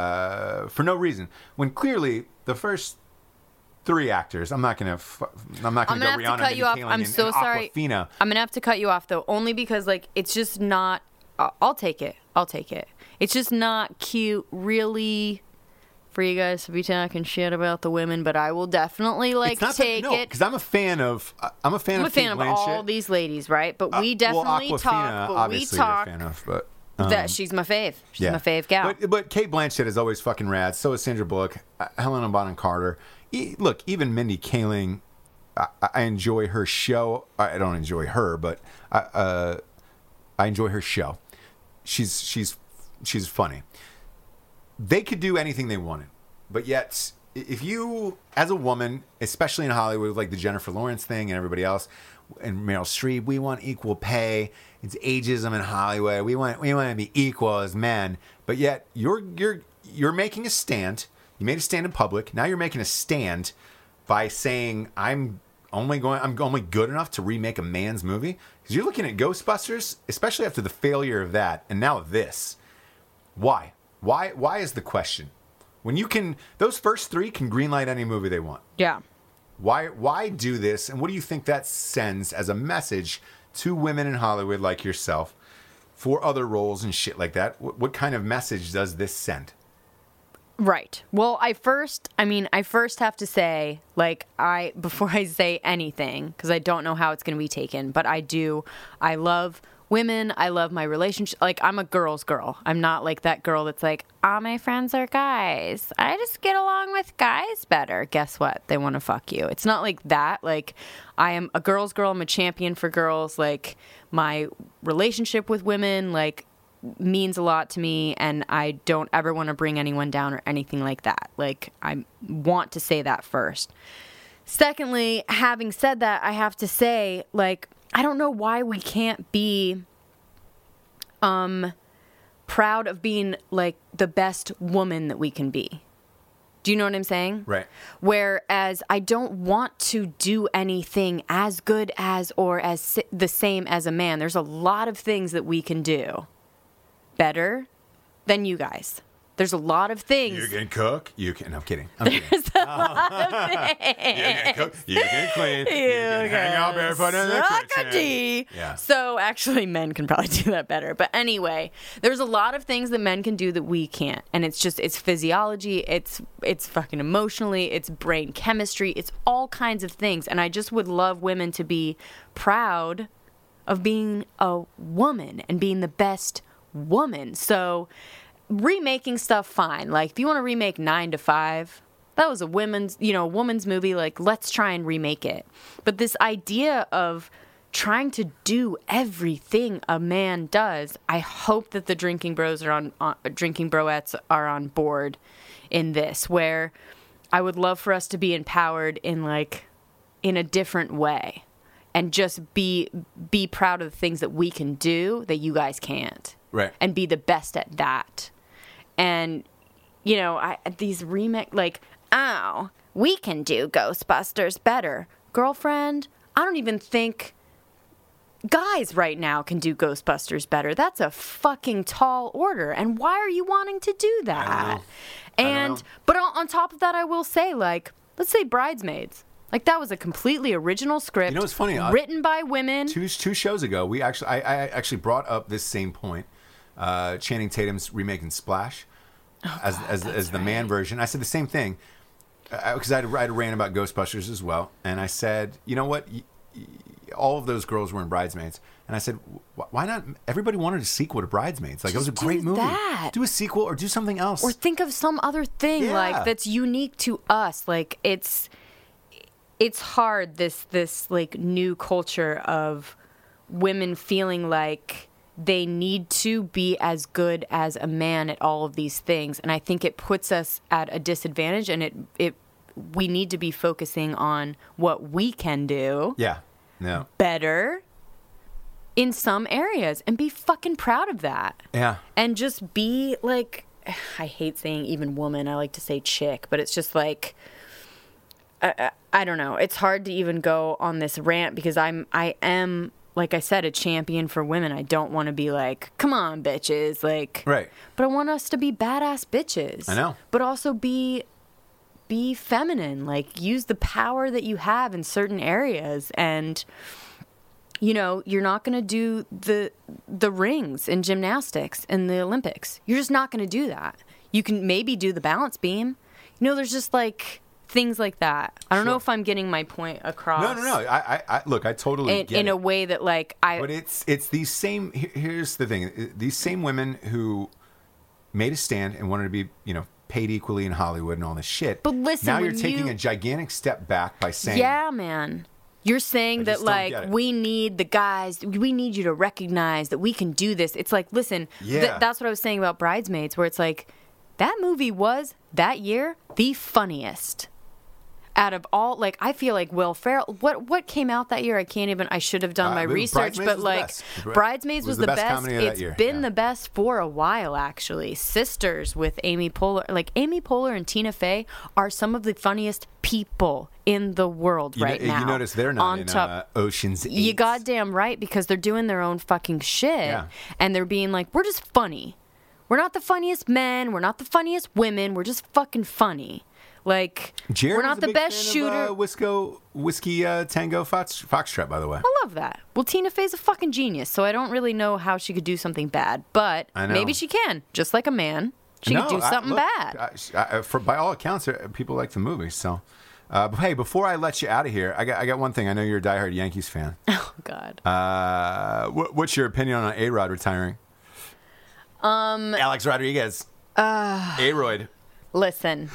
for no reason. When clearly the first 3 actors, I'm not gonna go Rihanna, cut you off. Kaylin, I'm and so sorry. Awkwafina. I'm gonna have to cut you off though, only because like it's just not. I'll take it. It's just not cute, really, for you guys to be talking shit about the women. But I will definitely take it because I'm a fan of. I'm a fan of all these ladies, right? But we definitely Awkwafina, talk. But obviously we talk. You're a fan of, but. That she's my fave. She's my fave gal. But Kate Blanchett is always fucking rad. So is Sandra Bullock, Helena Bonham Carter. Look, even Mindy Kaling, I enjoy her show. I don't enjoy her, but I enjoy her show. She's funny. They could do anything they wanted, but yet if you, as a woman, especially in Hollywood, like the Jennifer Lawrence thing and everybody else, and Meryl Streep, we want equal pay. It's ageism in Hollywood. We want to be equal as men, but yet you're making a stand. You made a stand in public. Now you're making a stand by saying I'm only good enough to remake a man's movie. Because you're looking at Ghostbusters, especially after the failure of that, and now this. Why? Why is the question? When you can, those first 3 can greenlight any movie they want. Yeah. Why do this? And what do you think that sends as a message to women in Hollywood like yourself for other roles and shit like that? What kind of message does this send? Right. Well, I first have to say, before I say anything, because I don't know how it's going to be taken, but I love women. I love my relationship. Like, I'm a girl's girl. I'm not like that girl that's like, all my friends are guys. I just get along with guys better. Guess what? They want to fuck you. It's not like that. Like, I am a girl's girl. I'm a champion for girls. Like, my relationship with women, means a lot to me, and I don't ever want to bring anyone down or anything like that. Like, I want to say that first. Secondly, having said that, I have to say, I don't know why we can't be proud of being the best woman that we can be. Do you know what I'm saying? Right. Whereas I don't want to do anything as good as or as the same as a man. There's a lot of things that we can do better than you guys. There's a lot of things. You can cook. You can. I'm kidding. There's a lot of things. You can cook. You can clean. You can hang out barefoot in the kitchen. Yeah. So actually, men can probably do that better. But anyway, there's a lot of things that men can do that we can't, and it's physiology. It's fucking emotionally. It's brain chemistry. It's all kinds of things. And I just would love women to be proud of being a woman and being the best woman. So remaking stuff, fine. If you want to remake 9 to 5, that was a woman's movie. Let's try and remake it. But this idea of trying to do everything a man does, I hope that the drinking bros drinking broettes are on board in this, where I would love for us to be empowered in a different way, and just be proud of the things that we can do that you guys can't. Right. And be the best at that. And, these remake, we can do Ghostbusters better. Girlfriend, I don't even think guys right now can do Ghostbusters better. That's a fucking tall order. And why are you wanting to do that? But on top of that, I will say, let's say Bridesmaids. That was a completely original script. You know what's funny? Written by women. Two shows ago, I actually brought up this same point. Channing Tatum's remaking Splash as the man version. I said the same thing because I had a rant about Ghostbusters as well, and I said, you know what? All of those girls were in Bridesmaids, and I said, why not? Everybody wanted a sequel to Bridesmaids. It was a great movie. Do a sequel or do something else, or think of some other thing that's unique to us. It's hard this new culture of women feeling like they need to be as good as a man at all of these things. And I think it puts us at a disadvantage, and we need to be focusing on what we can do better in some areas and be fucking proud of that. Yeah. And just be I hate saying even woman. I like to say chick, but it's just I don't know. It's hard to even go on this rant because I am like I said, a champion for women. I don't want to be like, come on, bitches. Like, Right. But I want us to be badass bitches. I know. But also be feminine. Like, use the power that you have in certain areas. And, you know, you're not going to do the rings in gymnastics in the Olympics. You're just not going to do that. You can maybe do the balance beam. You know, there's just like things like that. I don't know if I'm getting my point across. No. I look, I totally get in it. a way that like But it's these same. Here's the thing: these same women who made a stand and wanted to be, you know, paid equally in Hollywood and all this shit. But listen, now you're when taking you- a gigantic step back by saying, yeah, man. You're saying that just don't like get it. we need the guys. We need you to recognize that we can do this. It's like, listen, Yeah. that's what I was saying about Bridesmaids, where it's like that movie was that year the funniest. Out of all, like, I feel like Will Ferrell. What came out that year? I should have done my research, Bridesmaids but was the like, best. Bridesmaids was the best. comedy of that It's year. been Yeah. the best for a while, actually. Sisters with Amy Poehler, like Amy Poehler and Tina Fey are some of the funniest people in the world right now. You notice they're not On in top. Ocean's 8. You goddamn right, because they're doing their own fucking shit. Yeah. And they're being like, we're just funny. We're not the funniest men. We're not the funniest women. We're just fucking funny. Like, Jared we're was not a the big best fan shooter. Of, whiskey Tango Foxtrot, by the way. I love that. Well, Tina Fey's a fucking genius, so I don't really know how she could do something bad. But I know. maybe she can. Just like a man. She could do something bad. By all accounts, people like the movie. So, but hey, before I let you out of here, I got one thing. I know you're a diehard Yankees fan. Oh, God. What's your opinion on A-Rod retiring? Alex Rodriguez. A-Royd. Listen,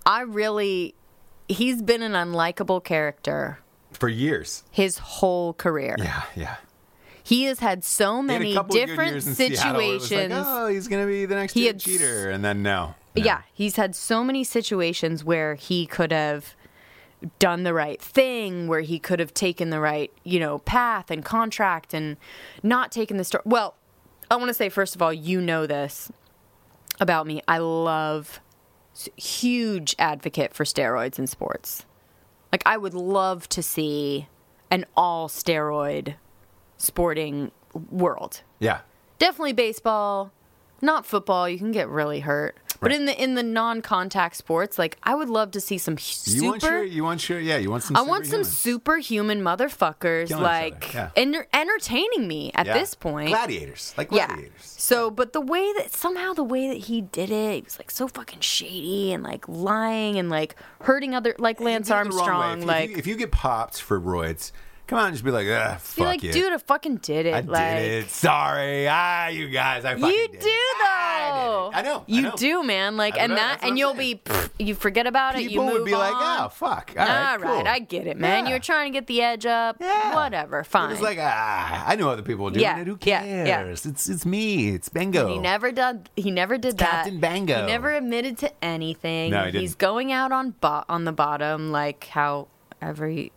he's been an unlikable character For years. his whole career. Yeah. He has had so He had many a couple of good different years in Seattle where it was situations. like, oh, he's going to be the next He had cheater. And then no. Yeah, he's had so many situations where he could have done the right thing, where he could have taken the right, path and contract and not taken the story. Well, I want to say, first of all, you know this about me. I love, huge advocate for steroids in sports. Like, I would love to see an all-steroid sporting world. Yeah. Definitely baseball, not football. You can get really hurt. But Right. in the non-contact sports, like, I would love to see some You want some I want some superhumans. superhuman motherfuckers, Killing each like, other, yeah. entertaining me at Yeah. this point. Gladiators. Like Yeah. gladiators. So, but the way that he did it, he was like so fucking shady and like lying and like hurting other, like Lance You did it the wrong way. Armstrong, If you get popped for roids, come on, just be like, fuck be like, it. dude, I fucking did it. I like, did it. Sorry. You guys, I fucking You did do it. though. I know. You do, man. Like, That's and what I- that, that's what and I'm you'll saying. be, you forget about it. You People move would be like, on. oh, fuck. All right, cool. I get it, man. Yeah. You're trying to get the edge up. Yeah. Whatever, fine. It's like, I know other people are doing Yeah, it. Who yeah, cares? yeah. It's me. It's Bingo. He never did that. Captain Bango. He never admitted to anything. No, he didn't. He's going out on the bottom, like how every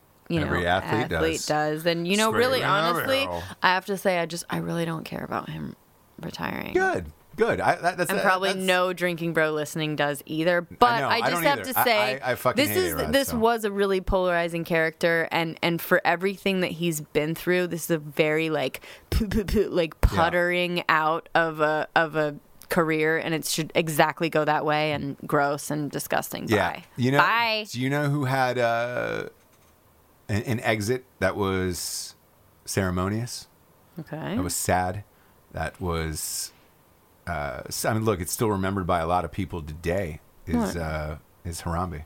athlete does. And Straight really, around the honestly, barrel. I have to say, I really don't care about him retiring. Good. And probably no drinking bro listening does either. But know. I I just don't have either. to say, I fucking hate A-Rod, this so. was a really polarizing character, and for everything that he's been through, this is a very like puttering out of a career, and it should exactly go that way, and gross and disgusting. Yeah. Bye. Bye. Bye. Do you know who had an exit that was ceremonious? Okay. That was sad. That was. Look, it's still remembered by a lot of people today. Is Harambe.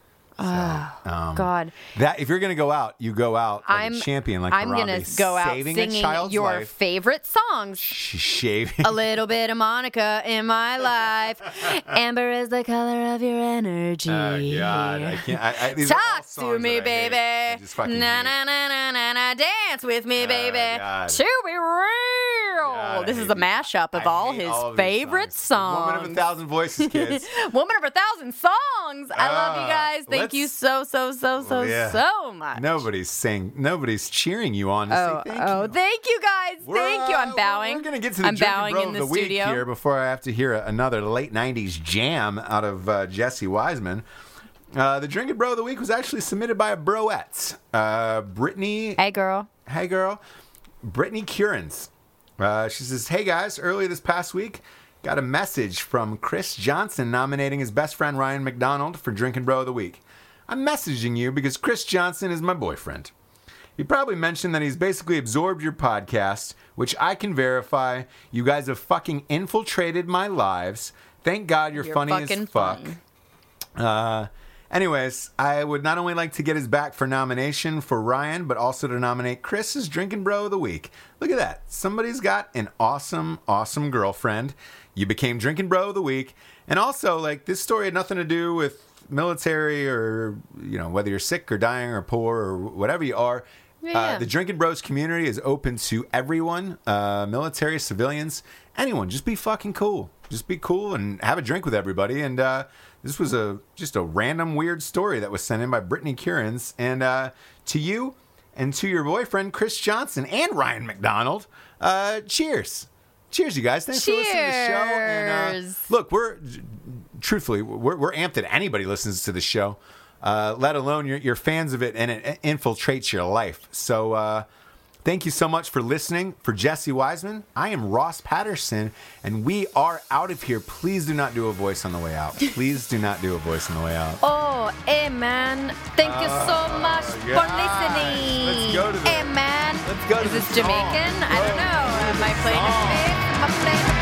God. That if you're gonna go out, you go out like a champion, like I'm Harambe, gonna go out saving a singing child's your life. favorite songs. Shaving. A little bit of Monica in my life. Amber is the color of your energy. Oh God, I can't. These are all Talk to songs me, that I hate. I baby. just fucking Na hate. na na na na na. Dance with me, baby. God. To be real. God, this I is a hate mashup of I all hate his all of these favorite songs. Woman of a thousand voices, kids. Woman of a thousand songs. I love you guys. Thank you so much. Nobody's cheering you on to say thank you. Thank you guys. Thank you. I'm bowing. We're gonna get to the I'm Drinking bowing Bro in of the the week studio. here before I have to hear another late '90s jam out of Jesse Wiseman. The Drinking Bro of the week was actually submitted by a broette, Brittany. Hey, girl. Hey, girl. Brittany Curins. She says, hey, guys, earlier this past week, got a message from Chris Johnson nominating his best friend Ryan McDonald for Drinking Bro of the Week. I'm messaging you because Chris Johnson is my boyfriend. He probably mentioned that he's basically absorbed your podcast, which I can verify. You guys have fucking infiltrated my lives. Thank God you're funny as fuck. Anyways, I would not only like to get his back for nomination for Ryan, but also to nominate Chris as Drinking Bro of the Week. Look at that. Somebody's got an awesome, awesome girlfriend. You became Drinking Bro of the Week. And also, like, this story had nothing to do with military or, you know, whether you're sick or dying or poor or whatever you are. The Drinking Bros community is open to everyone, military, civilians, anyone. Just be fucking cool. Just be cool and have a drink with everybody. And this was just a random weird story that was sent in by Brittany Curins. And to you and to your boyfriend, Chris Johnson, and Ryan McDonald, cheers. Cheers, you guys. Thanks for listening to the show. And look, we're amped that anybody listens to the show. Let alone you're fans of it and it infiltrates your life. So thank you so much for listening. For Jesse Wiseman, I am Ross Patterson, and we are out of here. Please do not do a voice on the way out. Please do not do a voice on the way out. Oh, amen. Thank you so much for listening. Let's go to the... Amen. Let's go to Is the this song. Jamaican? I don't know. Am I playing a space? Am I playing a space?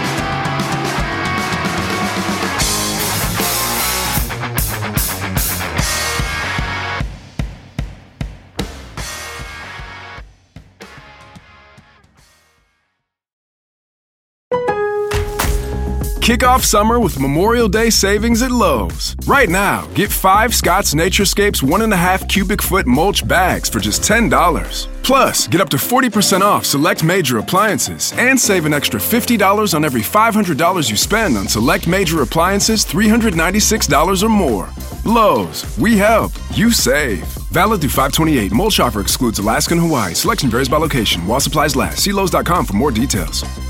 Kick off summer with Memorial Day savings at Lowe's. Right now, get 5 Scott's Naturescapes 1.5 cubic foot mulch bags for just $10. Plus, get up to 40% off select major appliances and save an extra $50 on every $500 you spend on select major appliances $396 or more. Lowe's, we help, you save. Valid through 5/28. Mulch offer excludes Alaska and Hawaii. Selection varies by location. While supplies last. See Lowe's.com for more details.